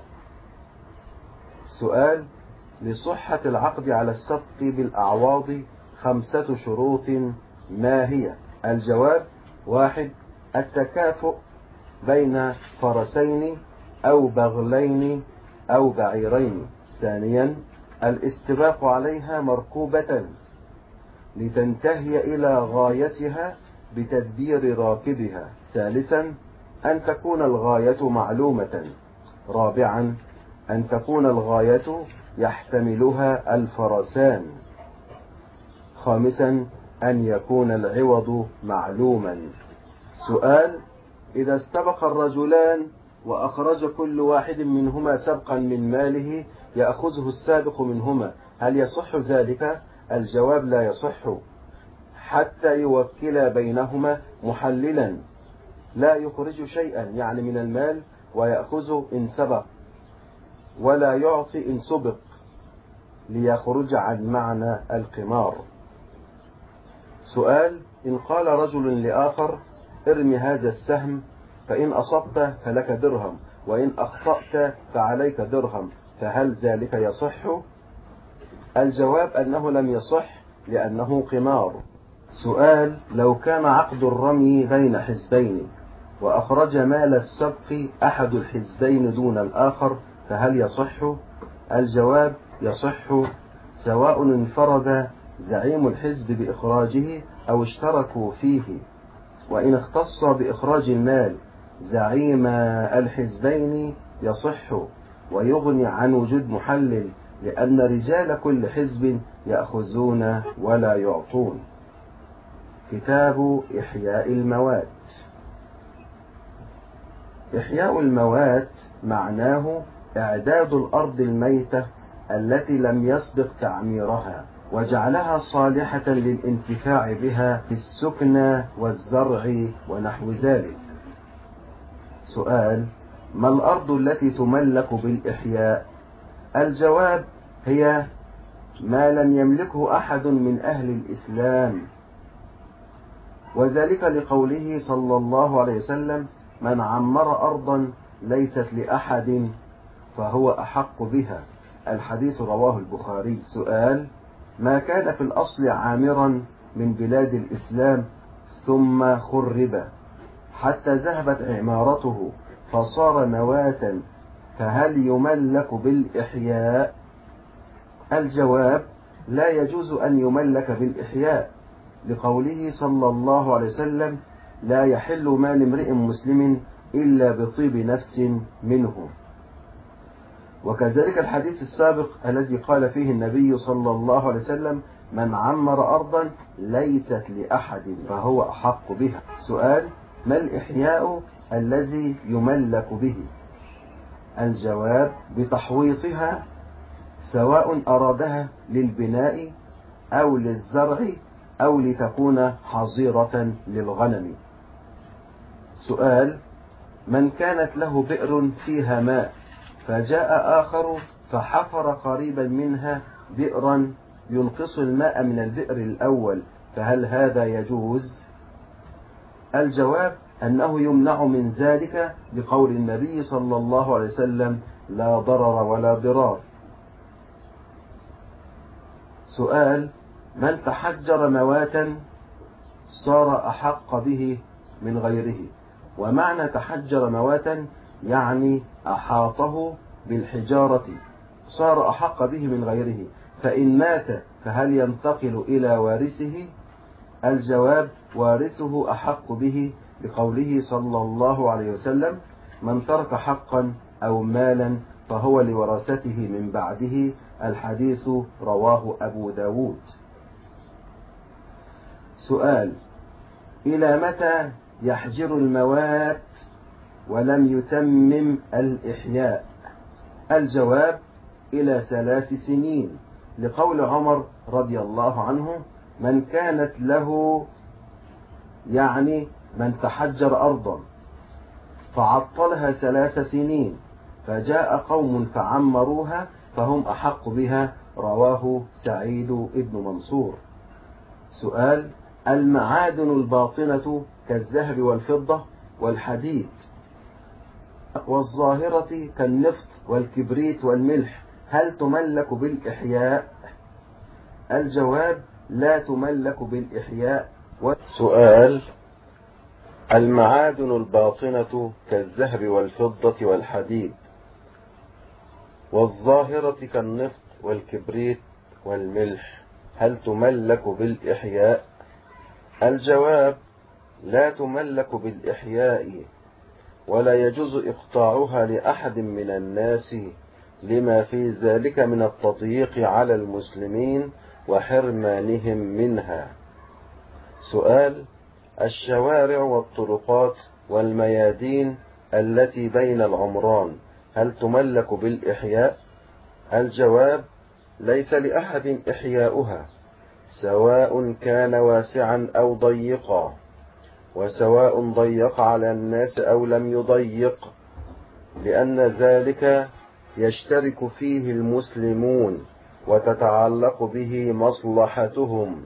سؤال: لصحة العقد على السبق بالأعواض خمسة شروط ما هي؟ الجواب: واحد، التكافؤ بين فرسين أو بغلين أو بعيرين. ثانيا، الاستباق عليها مركوبة لتنتهي إلى غايتها بتدبير راكبها. ثالثا، أن تكون الغاية معلومة. رابعا، أن تكون الغاية يحتملها الفرسان. خامسا، أن يكون العوض معلوما. سؤال: إذا استبق الرجلان وأخرج كل واحد منهما سبقا من ماله يأخذه السابق منهما، هل يصح ذلك؟ الجواب: لا يصح، حتى يوكل بينهما محللا لا يخرج شيئا يعني من المال ويأخذ إن سبق، ولا يعطي إن سبق، ليخرج عن معنى القمار. سؤال: إن قال رجل لآخر: ارمي هذا السهم، فإن أصبت فلك درهم، وإن أخطأت فعليك درهم، فهل ذلك يصح؟ الجواب: أنه لم يصح، لأنه قمار. سؤال: لو كان عقد الرمي بين حزبين وأخرج مال السبق أحد الحزبين دون الآخر، فهل يصح؟ الجواب: يصح، سواء انفرد زعيم الحزب بإخراجه أو اشتركوا فيه. وإن اختص بإخراج المال زعيم الحزبين يصح، ويغني عن وجود محلل، لأن رجال كل حزب يأخذون ولا يعطون. كتاب إحياء الموات. إحياء الموات معناه إعداد الأرض الميتة التي لم يسبق تعميرها، وجعلها صالحة للانتفاع بها في السكن والزرع ونحو ذلك. سؤال: ما الأرض التي تملك بالإحياء؟ الجواب: هي ما لم يملكه أحد من أهل الإسلام، وذلك لقوله صلى الله عليه وسلم: من عمر أرضا ليست لأحد فهو أحق بها. الحديث رواه البخاري. سؤال: ما كان في الأصل عامرا من بلاد الإسلام ثم خرب حتى ذهبت عمارته فصار مواتا، فهل يملك بالإحياء؟ الجواب: لا يجوز أن يملك بالإحياء، لقوله صلى الله عليه وسلم: لا يحل مال امرئ مسلم إلا بطيب نفس منه. وكذلك الحديث السابق الذي قال فيه النبي صلى الله عليه وسلم: من عمر أرضا ليست لأحد فهو أحق بها. سؤال: ما الإحياء الذي يملك به؟ الجواب: بتحويطها، سواء أرادها للبناء أو للزرع أو لتكون حظيرة للغنم. سؤال: من كانت له بئر فيها ماء فجاء آخر فحفر قريبا منها بئرا ينقص الماء من البئر الأول، فهل هذا يجوز؟ الجواب: أنه يمنع من ذلك بقول النبي صلى الله عليه وسلم: لا ضرر ولا ضرار. سؤال: من تحجر مواتا صار أحق به من غيره. ومعنى تحجر مواتا يعني أحاطه بالحجارة، صار أحق به من غيره، فإن مات فهل ينتقل إلى وارثه؟ الجواب: وارثه أحق به، بقوله صلى الله عليه وسلم: من ترك حقا أو مالا فهو لورثته من بعده. الحديث رواه أبو داود. سؤال: إلى متى يحجر الموات ولم يتمم الإحياء؟ الجواب: إلى ثلاث سنين، لقول عمر رضي الله عنه: من كانت له، يعني من تحجر أرضا فعطلها ثلاث سنين فجاء قوم فعمروها فهم أحق بها. رواه سعيد بن منصور. سؤال: المعادن الباطنة كالذهب والفضة والحديد والظاهرة كالنفط والكبريت والملح، هل تملك بالإحياء؟ الجواب: لا تملك بالإحياء، سؤال: المعادن الباطنة كالذهب والفضة والحديد والظاهرة كالنفط والكبريت والملح هل تملك بالإحياء؟ الجواب: لا تملك بالإحياء، ولا يجوز إقطاعها لأحد من الناس لما في ذلك من التضييق على المسلمين وحرمانهم منها. سؤال: الشوارع والطرقات والميادين التي بين العمران هل تملك بالإحياء؟ الجواب: ليس لأحد إحياؤها، سواء كان واسعا أو ضيقا، وسواء ضيق على الناس أو لم يضيق، لأن ذلك يشترك فيه المسلمون وتتعلق به مصلحتهم.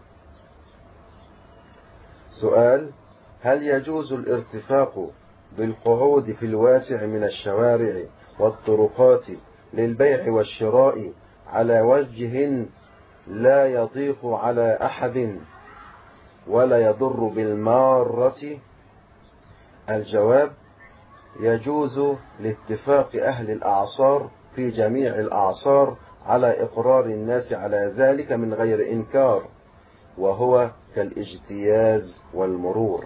سؤال: هل يجوز الارتفاق بالقعود في الواسع من الشوارع والطرقات للبيع والشراء على وجه لا يضيق على أحد ولا يضر بالمارة؟ الجواب: يجوز لاتفاق أهل الأعصار في جميع الأعصار على إقرار الناس على ذلك من غير إنكار، وهو كالاجتياز والمرور.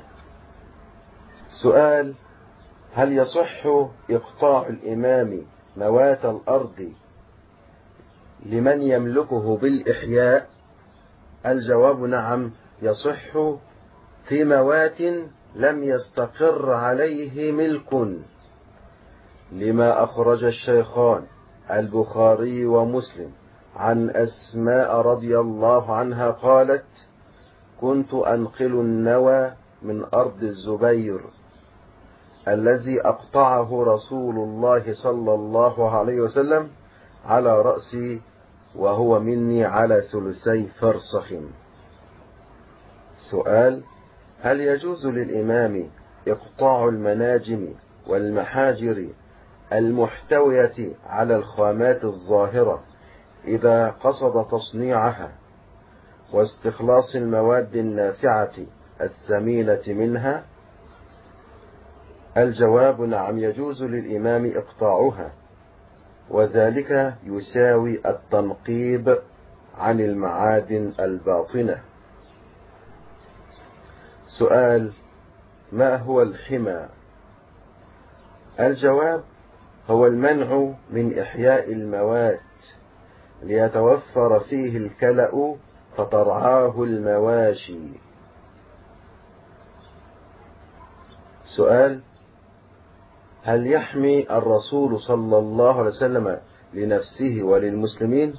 سؤال: هل يصح إقطاع الإمام موات الأرض لمن يملكه بالإحياء؟ الجواب: نعم، يصح في موات لم يستقر عليه ملك، لما أخرج الشيخان البخاري ومسلم عن أسماء رضي الله عنها قالت: كنت أنقل النوى من أرض الزبير الذي أقطعه رسول الله صلى الله عليه وسلم على رأسي وهو مني على ثلثي فرسخ. سؤال: هل يجوز للإمام إقطاع المناجم والمحاجر المحتوية على الخامات الظاهرة إذا قصد تصنيعها واستخلاص المواد النافعة الثمينة منها؟ الجواب: نعم، يجوز للإمام إقطاعها، وذلك يساوي التنقيب عن المعادن الباطنة. سؤال: ما هو الحمى؟ الجواب: هو المنع من إحياء الموات ليتوفر فيه الكلأ فترعاه المواشي. سؤال: هل يحمي الرسول صلى الله عليه وسلم لنفسه وللمسلمين؟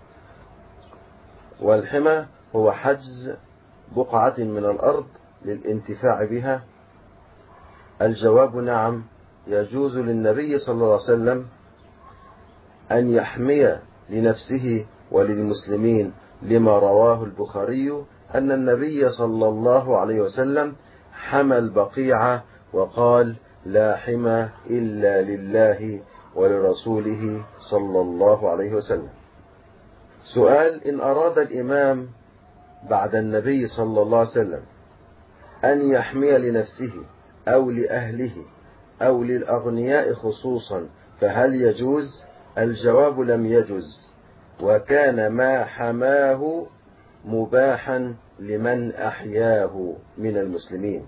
والحمى هو حجز بقعة من الأرض للانتفاع بها. الجواب: نعم، يجوز للنبي صلى الله عليه وسلم أن يحمي لنفسه وللمسلمين، لما رواه البخاري أن النبي صلى الله عليه وسلم حمى البقيع وقال: لا حمى إلا لله ولرسوله صلى الله عليه وسلم. سؤال: إن أراد الإمام بعد النبي صلى الله عليه وسلم أن يحمي لنفسه أو لأهله أو للأغنياء خصوصا فهل يجوز؟ الجواب: لم يجوز، وكان ما حماه مباحا لمن أحياه من المسلمين.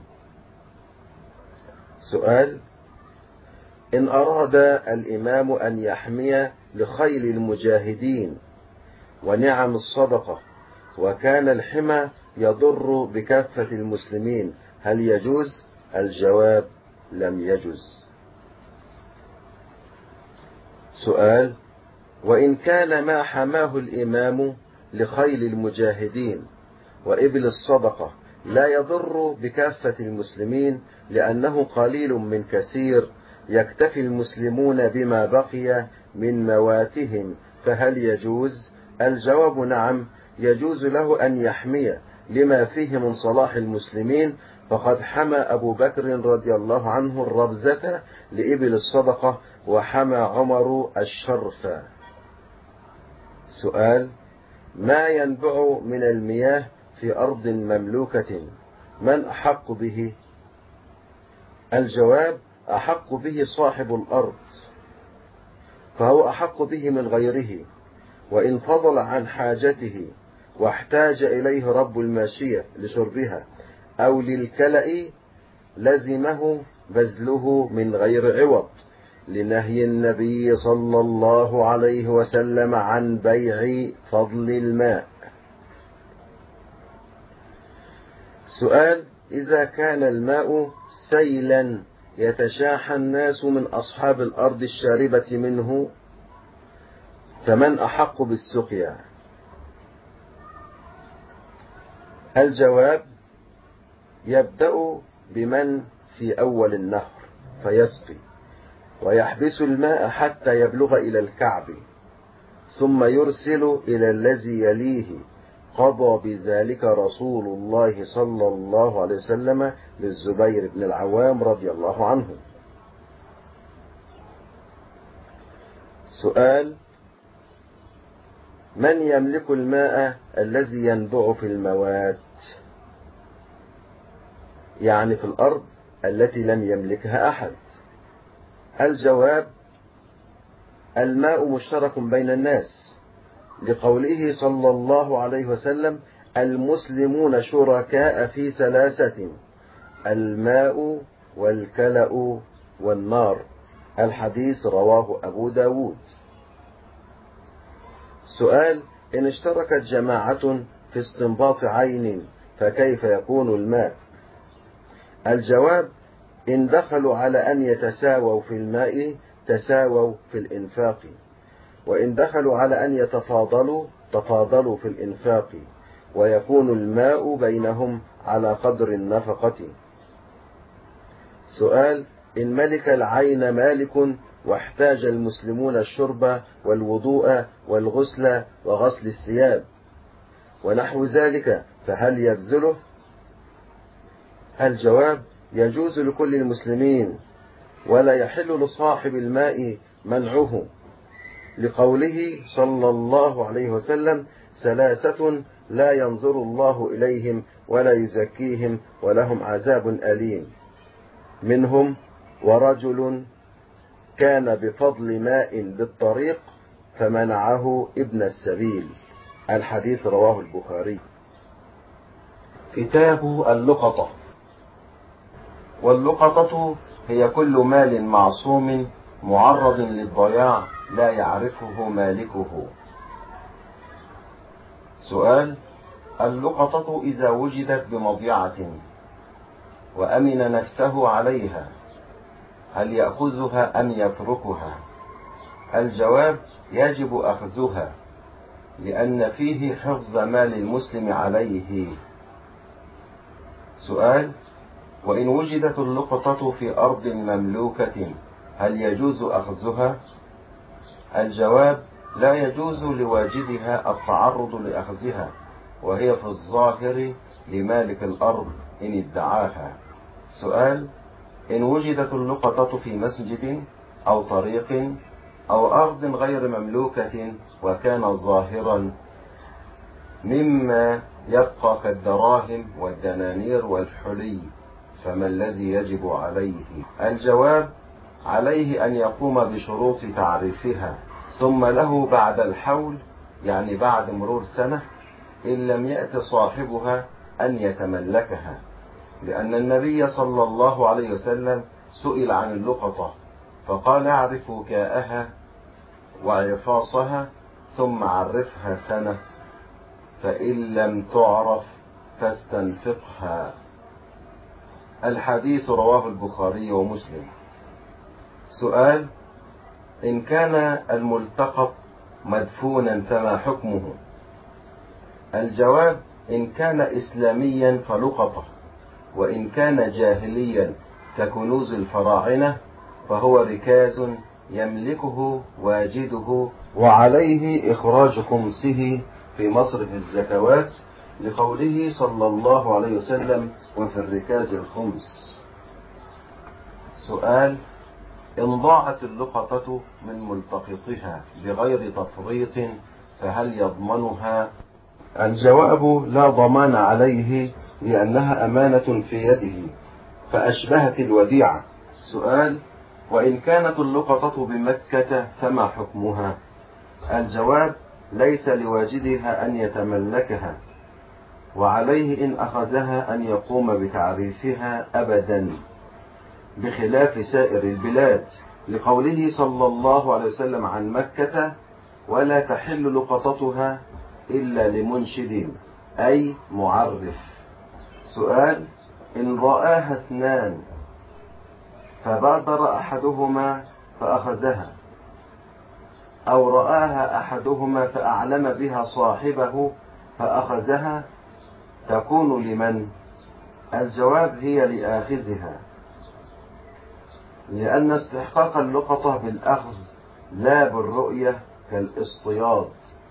سؤال: إن أراد الإمام أن يحمي لخيل المجاهدين ونعم الصدقة وكان الحمى يضر بكافة المسلمين هل يجوز؟ الجواب: لم يجوز. سؤال: وإن كان ما حماه الإمام لخيل المجاهدين وإبل الصدقة لا يضر بكافة المسلمين لأنه قليل من كثير يكتفي المسلمون بما بقي من مواتهم فهل يجوز؟ الجواب: نعم، يجوز له أن يحمي لما فيه من صلاح المسلمين، فقد حمى أبو بكر رضي الله عنه الربزة لإبل الصدقة وحمى عمر الشرف. سؤال: ما ينبع من المياه في أرض مملوكة من أحق به؟ الجواب: أحق به صاحب الأرض، فهو أحق به من غيره، وإن فضل عن حاجته واحتاج إليه رب الماشية لشربها أو للكلأ لزمه بذله من غير عوض، لنهي النبي صلى الله عليه وسلم عن بيع فضل الماء. سؤال: إذا كان الماء سيلا يتشاحى الناس من أصحاب الأرض الشاربة منه، فمن أحق بالسقيا؟ الجواب: يبدأ بمن في أول النهر فيسقي، ويحبس الماء حتى يبلغ إلى الكعب، ثم يرسل إلى الذي يليه. قضى بذلك رسول الله صلى الله عليه وسلم للزبير بن العوام رضي الله عنه. سؤال: من يملك الماء الذي ينبع في الموات، يعني في الأرض التي لم يملكها أحد؟ الجواب: الماء مشترك بين الناس، لقوله صلى الله عليه وسلم: المسلمون شركاء في ثلاثة: الماء والكلأ والنار. الحديث رواه أبو داود. سؤال: إن اشتركت جماعة في استنباط عين فكيف يكون الماء؟ الجواب: إن دخلوا على أن يتساووا في الماء تساووا في الإنفاق، وإن دخلوا على أن يتفاضلوا تفاضلوا في الإنفاق، ويكون الماء بينهم على قدر النفقة. سؤال: إن ملك العين مالك واحتاج المسلمون الشرب والوضوء والغسل وغسل الثياب ونحو ذلك، فهل يبذله؟ الجواب: يجوز لكل المسلمين، ولا يحل لصاحب الماء منعه، لقوله صلى الله عليه وسلم: ثلاثة لا ينظر الله إليهم ولا يزكيهم ولهم عذاب أليم، منهم ورجل كان بفضل ماء بالطريق فمنعه ابن السبيل. الحديث رواه البخاري. كتاب اللقطة. واللقطة هي كل مال معصوم معرض للضياع لا يعرفه مالكه. سؤال: اللقطة إذا وجدت بمضيعة وأمن نفسه عليها، هل يأخذها أم يتركها؟ الجواب: يجب أخذها، لأن فيه حفظ مال المسلم عليه. سؤال: وإن وجدت اللقطة في أرض مملوكة هل يجوز أخذها؟ الجواب: لا يجوز لواجدها التعرض لأخذها، وهي في الظاهر لمالك الأرض إن ادعاها. سؤال: إن وجدت اللقطة في مسجد أو طريق أو أرض غير مملوكة وكان ظاهرا مما يبقى كالدراهم والدنانير والحلي، فما الذي يجب عليه؟ الجواب: عليه أن يقوم بشروط تعريفها، ثم له بعد الحول، يعني بعد مرور سنة، إن لم يأت صاحبها أن يتملكها، لأن النبي صلى الله عليه وسلم سئل عن اللقطة فقال: اعرف وكاءها وعفاصها ثم عرفها سنة، فإن لم تعرف فاستنفقها. الحديث رواه البخاري ومسلم. سؤال: إن كان الملتقط مدفونا فما حكمه؟ الجواب: إن كان إسلاميا فلقطة، وإن كان جاهليا ككنوز الفراعنة فهو ركاز يملكه واجده، وعليه إخراج خمسه في مصرف الزكوات، لقوله صلى الله عليه وسلم: وفي الركاز الخمس. سؤال: إن ضاعت اللقطة من ملتقطها بغير تفريط فهل يضمنها؟ الجواب: لا ضمان عليه لأنها أمانة في يده فأشبهت الوديعة. سؤال: وإن كانت اللقطة بمكة فما حكمها؟ الجواب: ليس لواجدها أن يتملكها، وعليه إن أخذها أن يقوم بتعريفها أبدا، بخلاف سائر البلاد، لقوله صلى الله عليه وسلم عن مكة: ولا تحل لقطتها إلا لمنشد، أي معرف. سؤال: إن رآها اثنان فبادر أحدهما فأخذها، أو رآها أحدهما فأعلم بها صاحبه فأخذها، تكون لمن؟ الجواب: هي لآخذها، لأن استحقاق اللقطة بالأخذ لا بالرؤية كالاصطياد.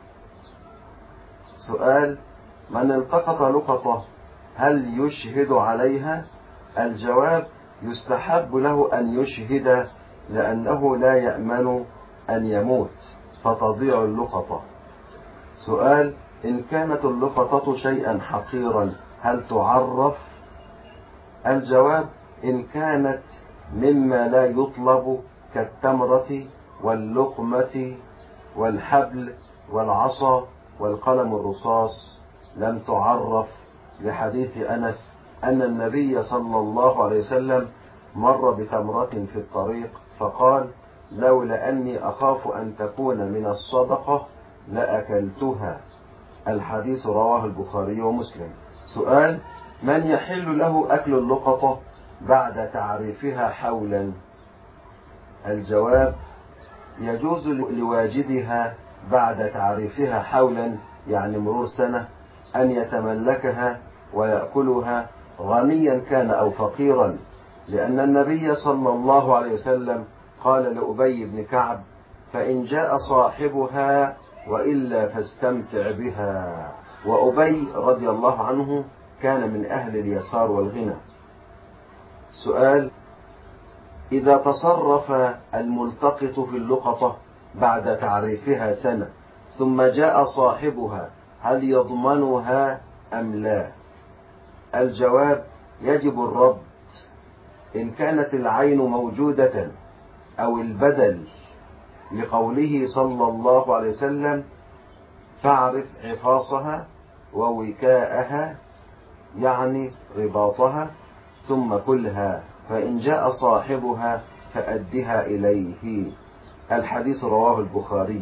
سؤال: من التقط لقطة هل يشهد عليها؟ الجواب: يستحب له أن يشهد، لأنه لا يأمن أن يموت فتضيع اللقطة. سؤال: إن كانت اللقطة شيئا حقيرا هل تعرف؟ الجواب: إن كانت مما لا يطلب كالتمرة واللقمة والحبل والعصا والقلم الرصاص لم تعرف، لحديث أنس أن النبي صلى الله عليه وسلم مر بتمرة في الطريق فقال: لولا أني أخاف أن تكون من الصدقة لأكلتها. الحديث رواه البخاري ومسلم. سؤال: من يحل له أكل اللقطة بعد تعريفها حولا؟ الجواب: يجوز لواجدها بعد تعريفها حولا، يعني مرور سنة، أن يتملكها ويأكلها غنيا كان أو فقيرا، لأن النبي صلى الله عليه وسلم قال لأبي بن كعب: فإن جاء صاحبها وإلا فاستمتع بها. وأبي رضي الله عنه كان من أهل اليسار والغنى. سؤال: إذا تصرف الملتقط في اللقطة بعد تعريفها سنة ثم جاء صاحبها هل يضمنها أم لا؟ الجواب: يجب الرد إن كانت العين موجودة أو البدل، لقوله صلى الله عليه وسلم: فاعرف عفاصها ووكاءها، يعني رباطها، ثم كلها، فإن جاء صاحبها فأدها إليه. الحديث رواه البخاري.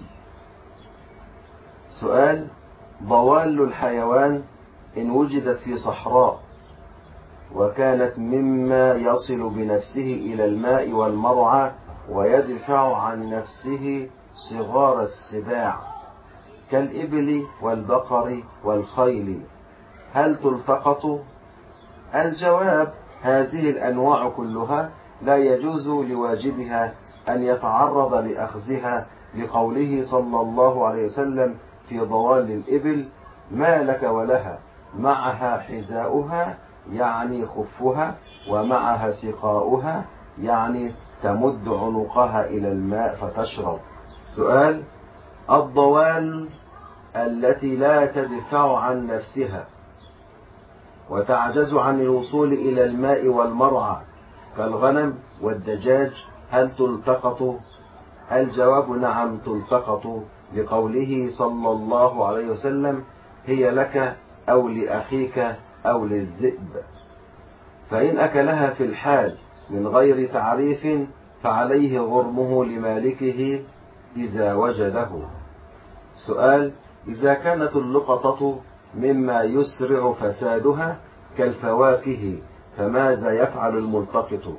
سؤال: ضوال الحيوان إن وجدت في صحراء وكانت مما يصل بنفسه إلى الماء والمرعى ويدفع عن نفسه صغار السباع كالإبل والبقر والخيل، هل تلتقط؟ الجواب: هذه الأنواع كلها لا يجوز لواجدها أن يتعرض لأخذها، لقوله صلى الله عليه وسلم في ضوال الإبل: ما لك ولها، معها حذاؤها، يعني خفها، ومعها سقاؤها، يعني تمد عنقها إلى الماء فتشرب. سؤال: الضوال التي لا تدفع عن نفسها وتعجز عن الوصول إلى الماء والمرعى كالغنم والدجاج، هل تلتقط؟ الجواب: نعم تلتقط، لقوله صلى الله عليه وسلم: هي لك أو لأخيك أو للذئب. فإن أكلها في الحال من غير تعريف فعليه غرمه لمالكه إذا وجده. سؤال: إذا كانت اللقطة مما يسرع فسادها كالفواكه فماذا يفعل الملتقط؟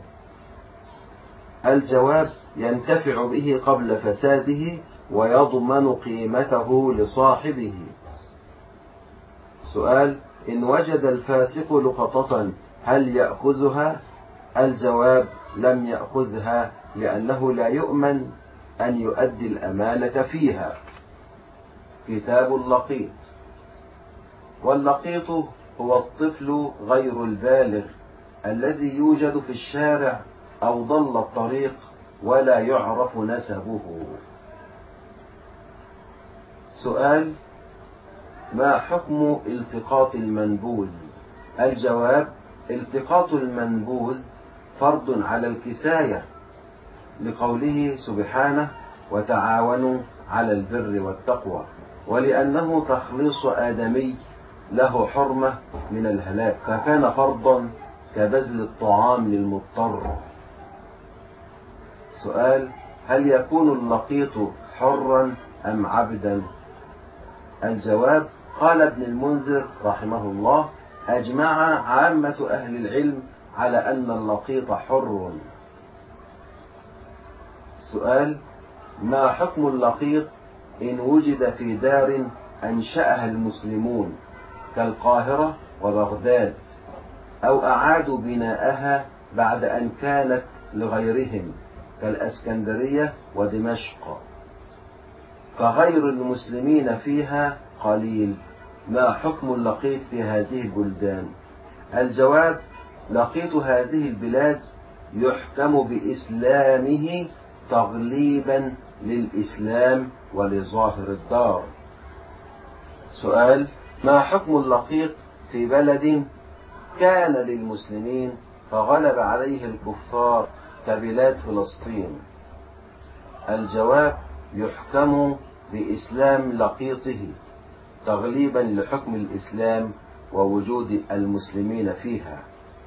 الجواب: ينتفع به قبل فساده ويضمن قيمته لصاحبه. سؤال: إن وجد الفاسق لقطة هل يأخذها؟ الجواب: لم يأخذها، لأنه لا يؤمن أن يؤدي الأمانة فيها. كتاب اللقيط. واللقيط هو الطفل غير البالغ الذي يوجد في الشارع أو ضل الطريق ولا يعرف نسبه. سؤال: ما حكم التقاط المنبوذ؟ الجواب: التقاط المنبوذ فرض على الكفاية، لقوله سبحانه: وتعاونوا على البر والتقوى، ولأنه تخليص آدمي له حرمة من الهلاك، فكان فرضا كبذل الطعام للمضطر. سؤال: هل يكون اللقيط حرا أم عبدا؟ الجواب: قال ابن المنذر رحمه الله: أجمع عامة أهل العلم على أن اللقيط حر. سؤال: ما حكم اللقيط إن وجد في دار أنشأها المسلمون كالقاهرة وبغداد، أو أعادوا بناءها بعد أن كانت لغيرهم كالأسكندرية ودمشق، فغير المسلمين فيها قليل، ما حكم اللقيط في هذه البلدان؟ الجواب: لقيط هذه البلاد يحكم بإسلامه تغليبا للإسلام ولظاهر الدار. سؤال: ما حكم اللقيط في بلد كان للمسلمين فغلب عليه الكفار كبلاد فلسطين؟ الجواب: يحكم بإسلام لقيطه تغليبا لحكم الإسلام ووجود المسلمين فيها.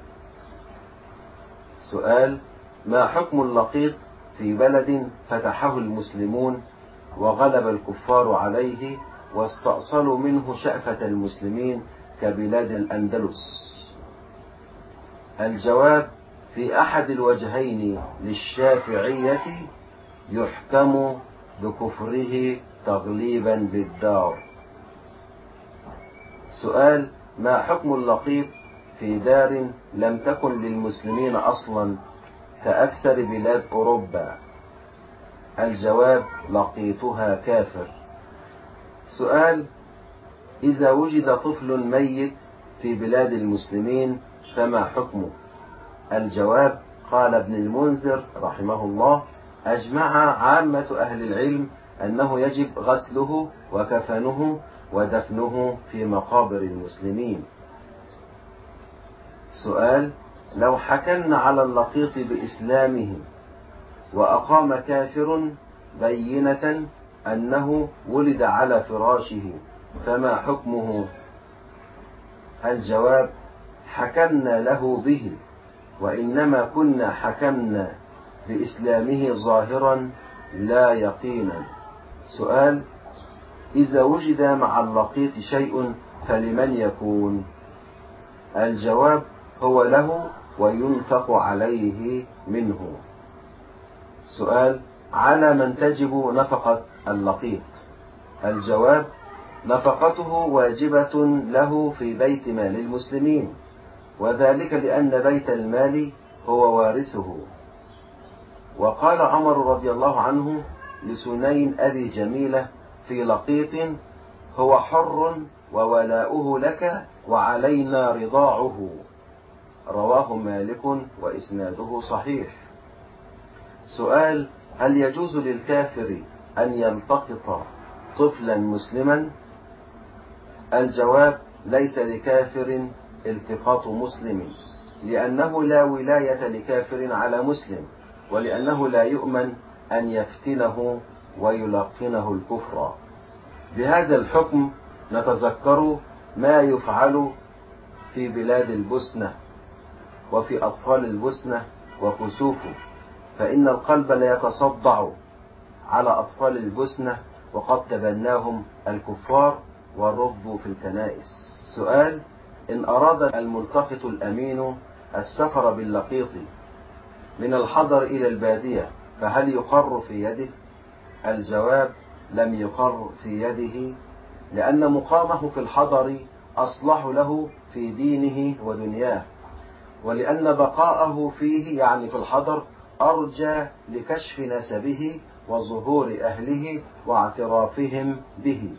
سؤال: ما حكم اللقيط في بلد فتحه المسلمون وغلب الكفار عليه واستأصلوا منه شأفة المسلمين كبلاد الأندلس؟ الجواب: في أحد الوجهين للشافعية يحكم بكفره تغليبا بالدار. سؤال: ما حكم اللقيط في دار لم تكن للمسلمين أصلا كأكثر بلاد أوروبا؟ الجواب: لقيطها كافر. سؤال: إذا وجد طفل ميت في بلاد المسلمين فما حكمه؟ الجواب: قال ابن المنذر رحمه الله: أجمع عامة أهل العلم أنه يجب غسله وكفنه ودفنه في مقابر المسلمين. سؤال: لو حكمنا على اللقيط بإسلامه وأقام كافر بينة أنه ولد على فراشه فما حكمه؟ الجواب: حكمنا له به، وإنما كنا حكمنا بإسلامه ظاهرا لا يقينا. سؤال: إذا وجد مع اللقيط شيء فلمن يكون؟ الجواب: هو له وينفق عليه منه. سؤال: على من تجب نفقة اللقيط؟ الجواب: نفقته واجبة له في بيت مال المسلمين، وذلك لأن بيت المال هو وارثه. وقال عمر رضي الله عنه لسنين أبي جميلة في لقيط: هو حر وولاؤه لك وعلينا رضاعه. رواه مالك وإسناده صحيح. سؤال: هل يجوز للكافر أن يلتقط طفلا مسلما؟ الجواب: ليس لكافر التقاط مسلم، لأنه لا ولاية لكافر على مسلم، ولأنه لا يؤمن أن يفتنه ويلقنه الكفر. بهذا الحكم نتذكر ما يفعل في بلاد البوسنة وفي أطفال البوسنة وكسوفه، فإن القلب لا يتصدع على أطفال البوسنة وقد تبناهم الكفار وربوا في الكنائس. سؤال: إن أراد الملتقط الأمين السفر باللقيط من الحضر إلى البادية فهل يقر في يده؟ الجواب: لم يقر في يده، لأن مقامه في الحضر أصلح له في دينه ودنياه، ولأن بقاءه فيه يعني في الحضر أرجى لكشف نسبه وظهور أهله واعترافهم به.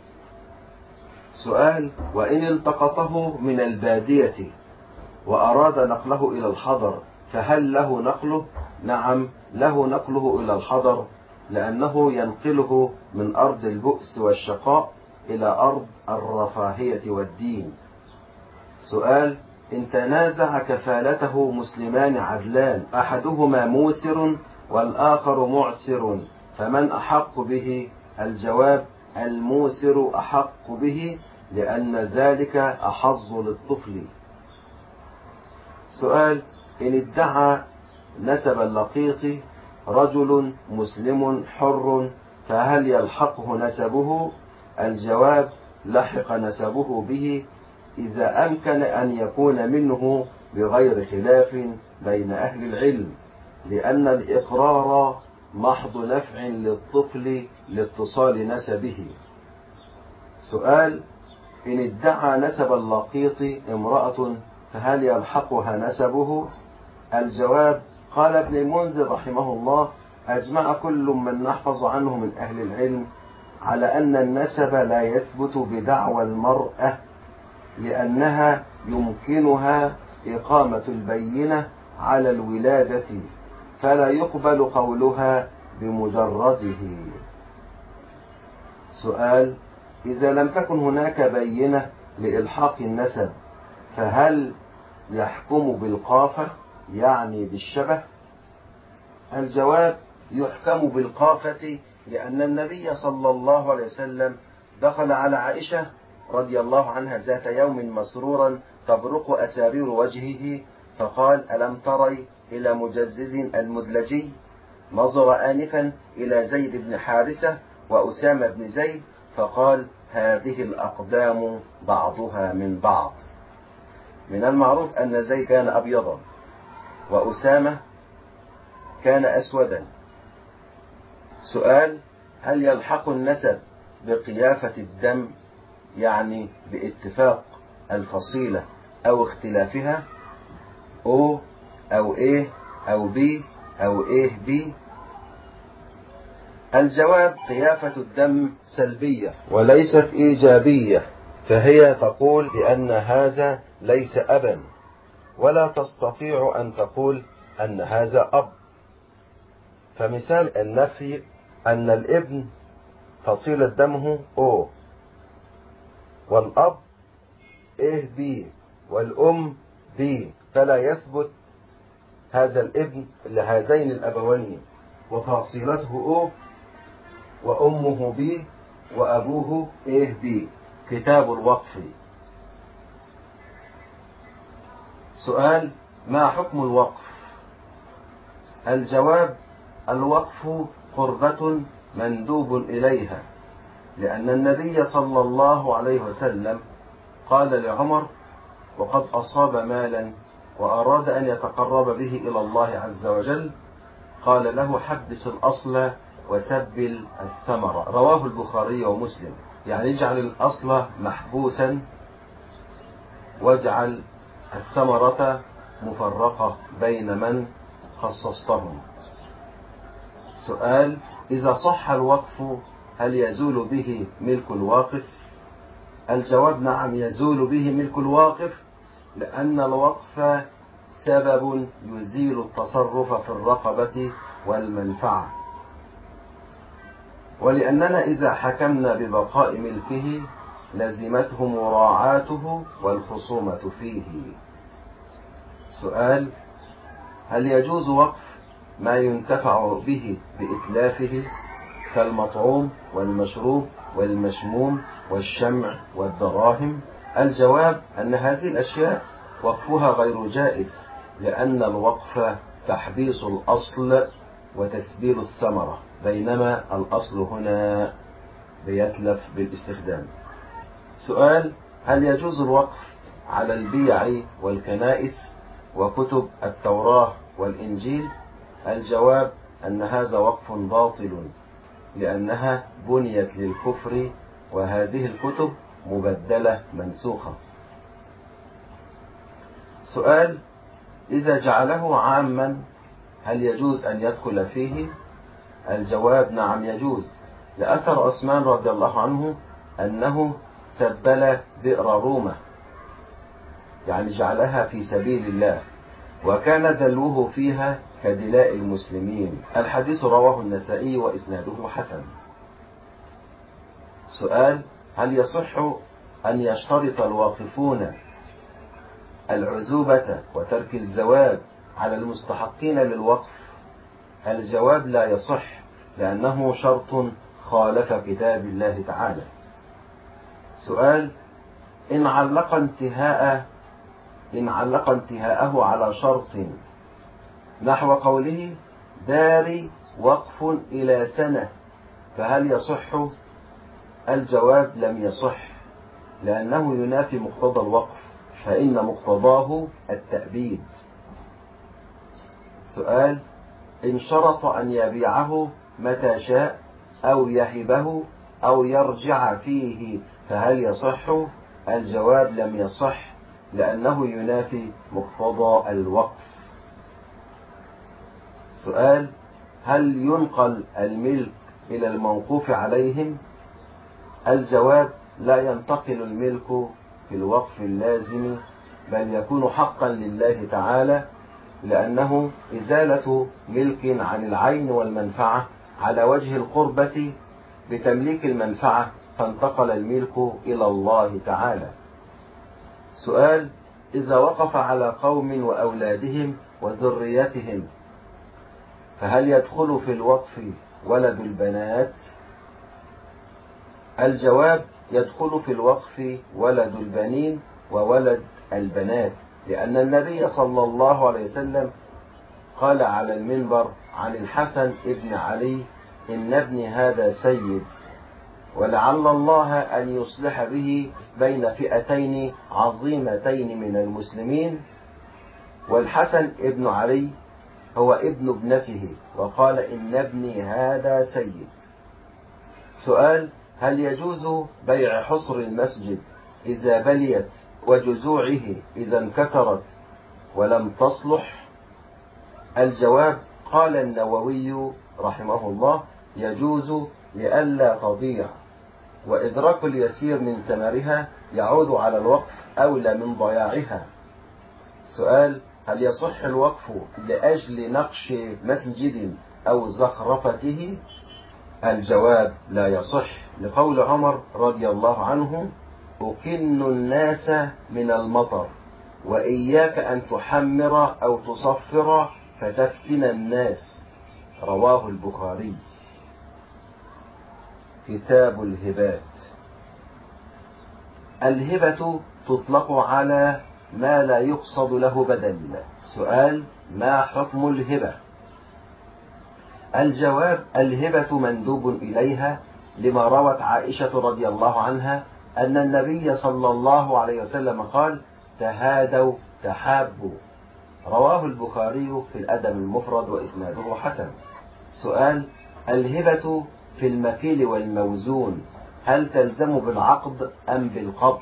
سؤال: وإن التقطه من البادية وأراد نقله إلى الحضر فهل له نقله؟ نعم، له نقله إلى الحضر، لأنه ينقله من أرض البؤس والشقاء إلى أرض الرفاهية والدين. سؤال: إن تنازع كفالته مسلمان عدلان أحدهما موسر والآخر معسر فمن أحق به؟ الجواب: الموسر أحق به، لأن ذلك أحظ للطفل. سؤال: إن ادعى نسب اللقيط رجل مسلم حر فهل يلحقه نسبه؟ الجواب: لحق نسبه به إذا أمكن أن يكون منه بغير خلاف بين أهل العلم، لأن الإقرار محض نفع للطفل لاتصال نسبه. سؤال: إن ادعى نسب اللقيط امرأة فهل يلحقها نسبه؟ الجواب: قال ابن المنذر رحمه الله: أجمع كل من نحفظ عنه من أهل العلم على أن النسب لا يثبت بدعوى المرأة، لأنها يمكنها إقامة البينة على الولادة، فلا يقبل قولها بمجرده. سؤال: إذا لم تكن هناك بينة لإلحاق النسب فهل يحكم بالقافة، يعني بالشبه؟ الجواب: يحكم بالقافة، لأن النبي صلى الله عليه وسلم دخل على عائشة رضي الله عنها ذات يوم مسرورا تبرق أسارير وجهه فقال: ألم تري إلى مجزز المدلجي؟ نظر آنفا إلى زيد بن حارثة وأسامة بن زيد فقال: هذه الأقدام بعضها من بعض. من المعروف أن زيد كان أبيضا وأسامة كان أسودا. سؤال: هل يلحق النسب بقيافة الدم، يعني باتفاق الفصيلة أو اختلافها، O أو A أو B أو A B؟ الجواب: قيافة الدم سلبية وليست إيجابية، فهي تقول بأن هذا ليس أبا، ولا تستطيع أن تقول أن هذا أب. فمثال النفي أن الابن فصيلة دمه O والأب A B والأم B، فلا يثبت هذا الابن لهذين الأبوين وفصيلته O وأمه B وأبوه A B. كتاب الوقف. سؤال: ما حكم الوقف؟ الجواب: الوقف قربة مندوب إليها، لأن النبي صلى الله عليه وسلم قال لعمر وقد أصاب مالا وأراد أن يتقرب به إلى الله عز وجل، قال له: حبس الأصل وسبل الثمرة. رواه البخاري ومسلم. يعني اجعل الأصل محبوسا واجعل الثمرة مفرقة بين من خصصتهم. سؤال: إذا صح الوقف هل يزول به ملك الواقف؟ الجواب: نعم، يزول به ملك الواقف، لأن الوقف سبب يزيل التصرف في الرقبة والمنفعة، ولأننا إذا حكمنا ببقاء ملكه لزمته مراعاته والخصومة فيه. سؤال: هل يجوز وقف ما ينتفع به بإتلافه كالمطعوم والمشروب والمشموم والشمع والدراهم؟ الجواب: أن هذه الأشياء وقفها غير جائز، لأن الوقف تحبيس الأصل وتسبيل الثمرة، بينما الأصل هنا بيتلف بالاستخدام. سؤال: هل يجوز الوقف على البيع والكنائس وكتب التوراة والإنجيل؟ الجواب: أن هذا وقف باطل، لأنها بنيت للكفر، وهذه الكتب مبدلة منسوخة. سؤال: إذا جعله عاما هل يجوز أن يدخل فيه؟ الجواب: نعم يجوز، لأثر عثمان رضي الله عنه أنه سبل بئر رومة، يعني جعلها في سبيل الله، وكان دلوه فيها كدلاء المسلمين. الحديث رواه النسائي وإسناده حسن. سؤال: هل يصح أن يشترط الواقفون العزوبة وترك الزواج على المستحقين للوقف؟ الجواب لا يصح، لأنه شرط خالف كتاب الله تعالى. سؤال: إن علق انتهاء إن علق انتهاءه على شرط نحو قوله داري وقف إلى سنة، فهل يصح؟ الجواب لم يصح، لأنه ينافي مقتضى الوقف، فإن مقتضاه التأبيد. سؤال: إن شرط أن يبيعه متى شاء أو يهبه أو يرجع فيه فهل يصح؟ الجواب لم يصح، لأنه ينافي مقتضى الوقف. سؤال: هل ينقل الملك إلى الموقوف عليهم؟ الجواب: لا ينتقل الملك في الوقف اللازم، بل يكون حقا لله تعالى، لأنه إزالة ملك عن العين والمنفعة على وجه القربة بتمليك المنفعة، فانتقل الملك إلى الله تعالى. سؤال: إذا وقف على قوم وأولادهم وذريتهم فهل يدخل في الوقف ولد البنات؟ الجواب: يدخل في الوقف ولد البنين وولد البنات، لأن النبي صلى الله عليه وسلم قال على المنبر عن الحسن ابن علي: إن ابني هذا سيد، ولعل الله أن يصلح به بين فئتين عظيمتين من المسلمين. والحسن ابن علي هو ابن ابنته، وقال: إن ابني هذا سيد. سؤال: هل يجوز بيع حصر المسجد إذا بليت وجذوعه إذا انكسرت ولم تصلح؟ الجواب: قال النووي رحمه الله: يجوز لئلا تضيع، وإدراك اليسير من ثمرها يعود على الوقف أولى من ضياعها. سؤال: هل يصح الوقف لأجل نقش مسجد أو زخرفته؟ الجواب: لا يصح، لقول عمر رضي الله عنه: أكن الناس من المطر، وإياك أن تحمر أو تصفر فتفتن الناس. رواه البخاري. كتاب الهبات. الهبة تطلق على ما لا يقصد له بدل. سؤال: ما حكم الهبة؟ الجواب: الهبة مندوب إليها، لما روت عائشة رضي الله عنها أن النبي صلى الله عليه وسلم قال: تهادوا تحابوا. رواه البخاري في الأدب المفرد وإسناده حسن. سؤال: الهبة في المكيل والموزون هل تلزم بالعقد أم بالقبض؟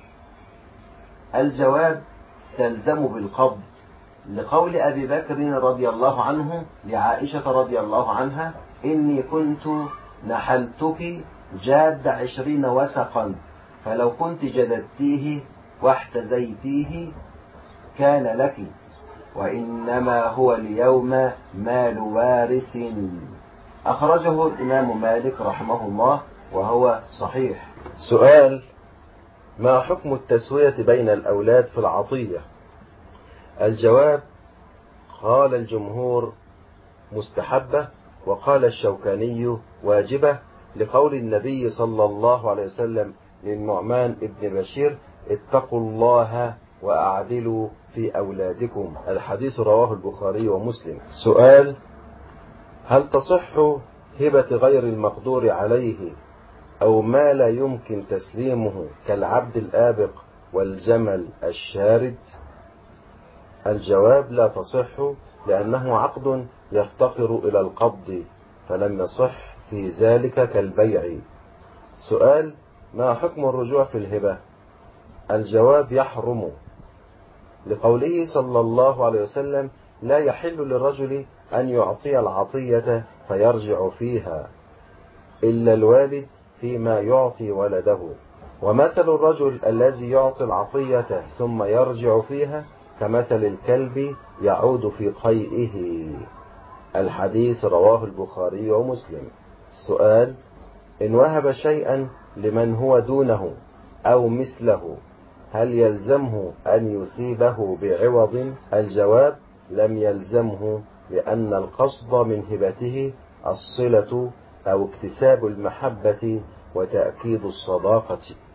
الجواب: تلزم بالقبض، لقول أبي بكر رضي الله عنه لعائشة رضي الله عنها: إني كنت نحلتك جاد عشرين وسقا، فلو كنت جددتيه واحتزيتيه كان لك، وإنما هو اليوم مال وارث. أخرجه الإمام مالك رحمه الله وهو صحيح. سؤال: ما حكم التسوية بين الأولاد في العطية؟ الجواب: قال الجمهور مستحبة، وقال الشوكاني واجبة، لقول النبي صلى الله عليه وسلم للنعمان ابن بشير: اتقوا الله وأعدلوا في أولادكم. الحديث رواه البخاري ومسلم. سؤال: هل تصح هبة غير المقدور عليه أو ما لا يمكن تسليمه كالعبد الآبق والجمل الشارد؟ الجواب: لا تصح، لأنه عقد يفتقر إلى القبض، فلم يصح في ذلك كالبيع. سؤال: ما حكم الرجوع في الهبة؟ الجواب: يحرم، لقوله صلى الله عليه وسلم: لا يحل للرجل أن يعطي العطية فيرجع فيها إلا الوالد فيما يعطي ولده. ومثل الرجل الذي يعطي العطية ثم يرجع فيها كمثل الكلب يعود في قيئه. الحديث رواه البخاري ومسلم. سؤال: إن وهب شيئا لمن هو دونه أو مثله هل يلزمه أن يثيبه بعوض؟ الجواب: لم يلزمه، لأن القصد من هبته الصلة أو اكتساب المحبة وتأكيد الصداقة.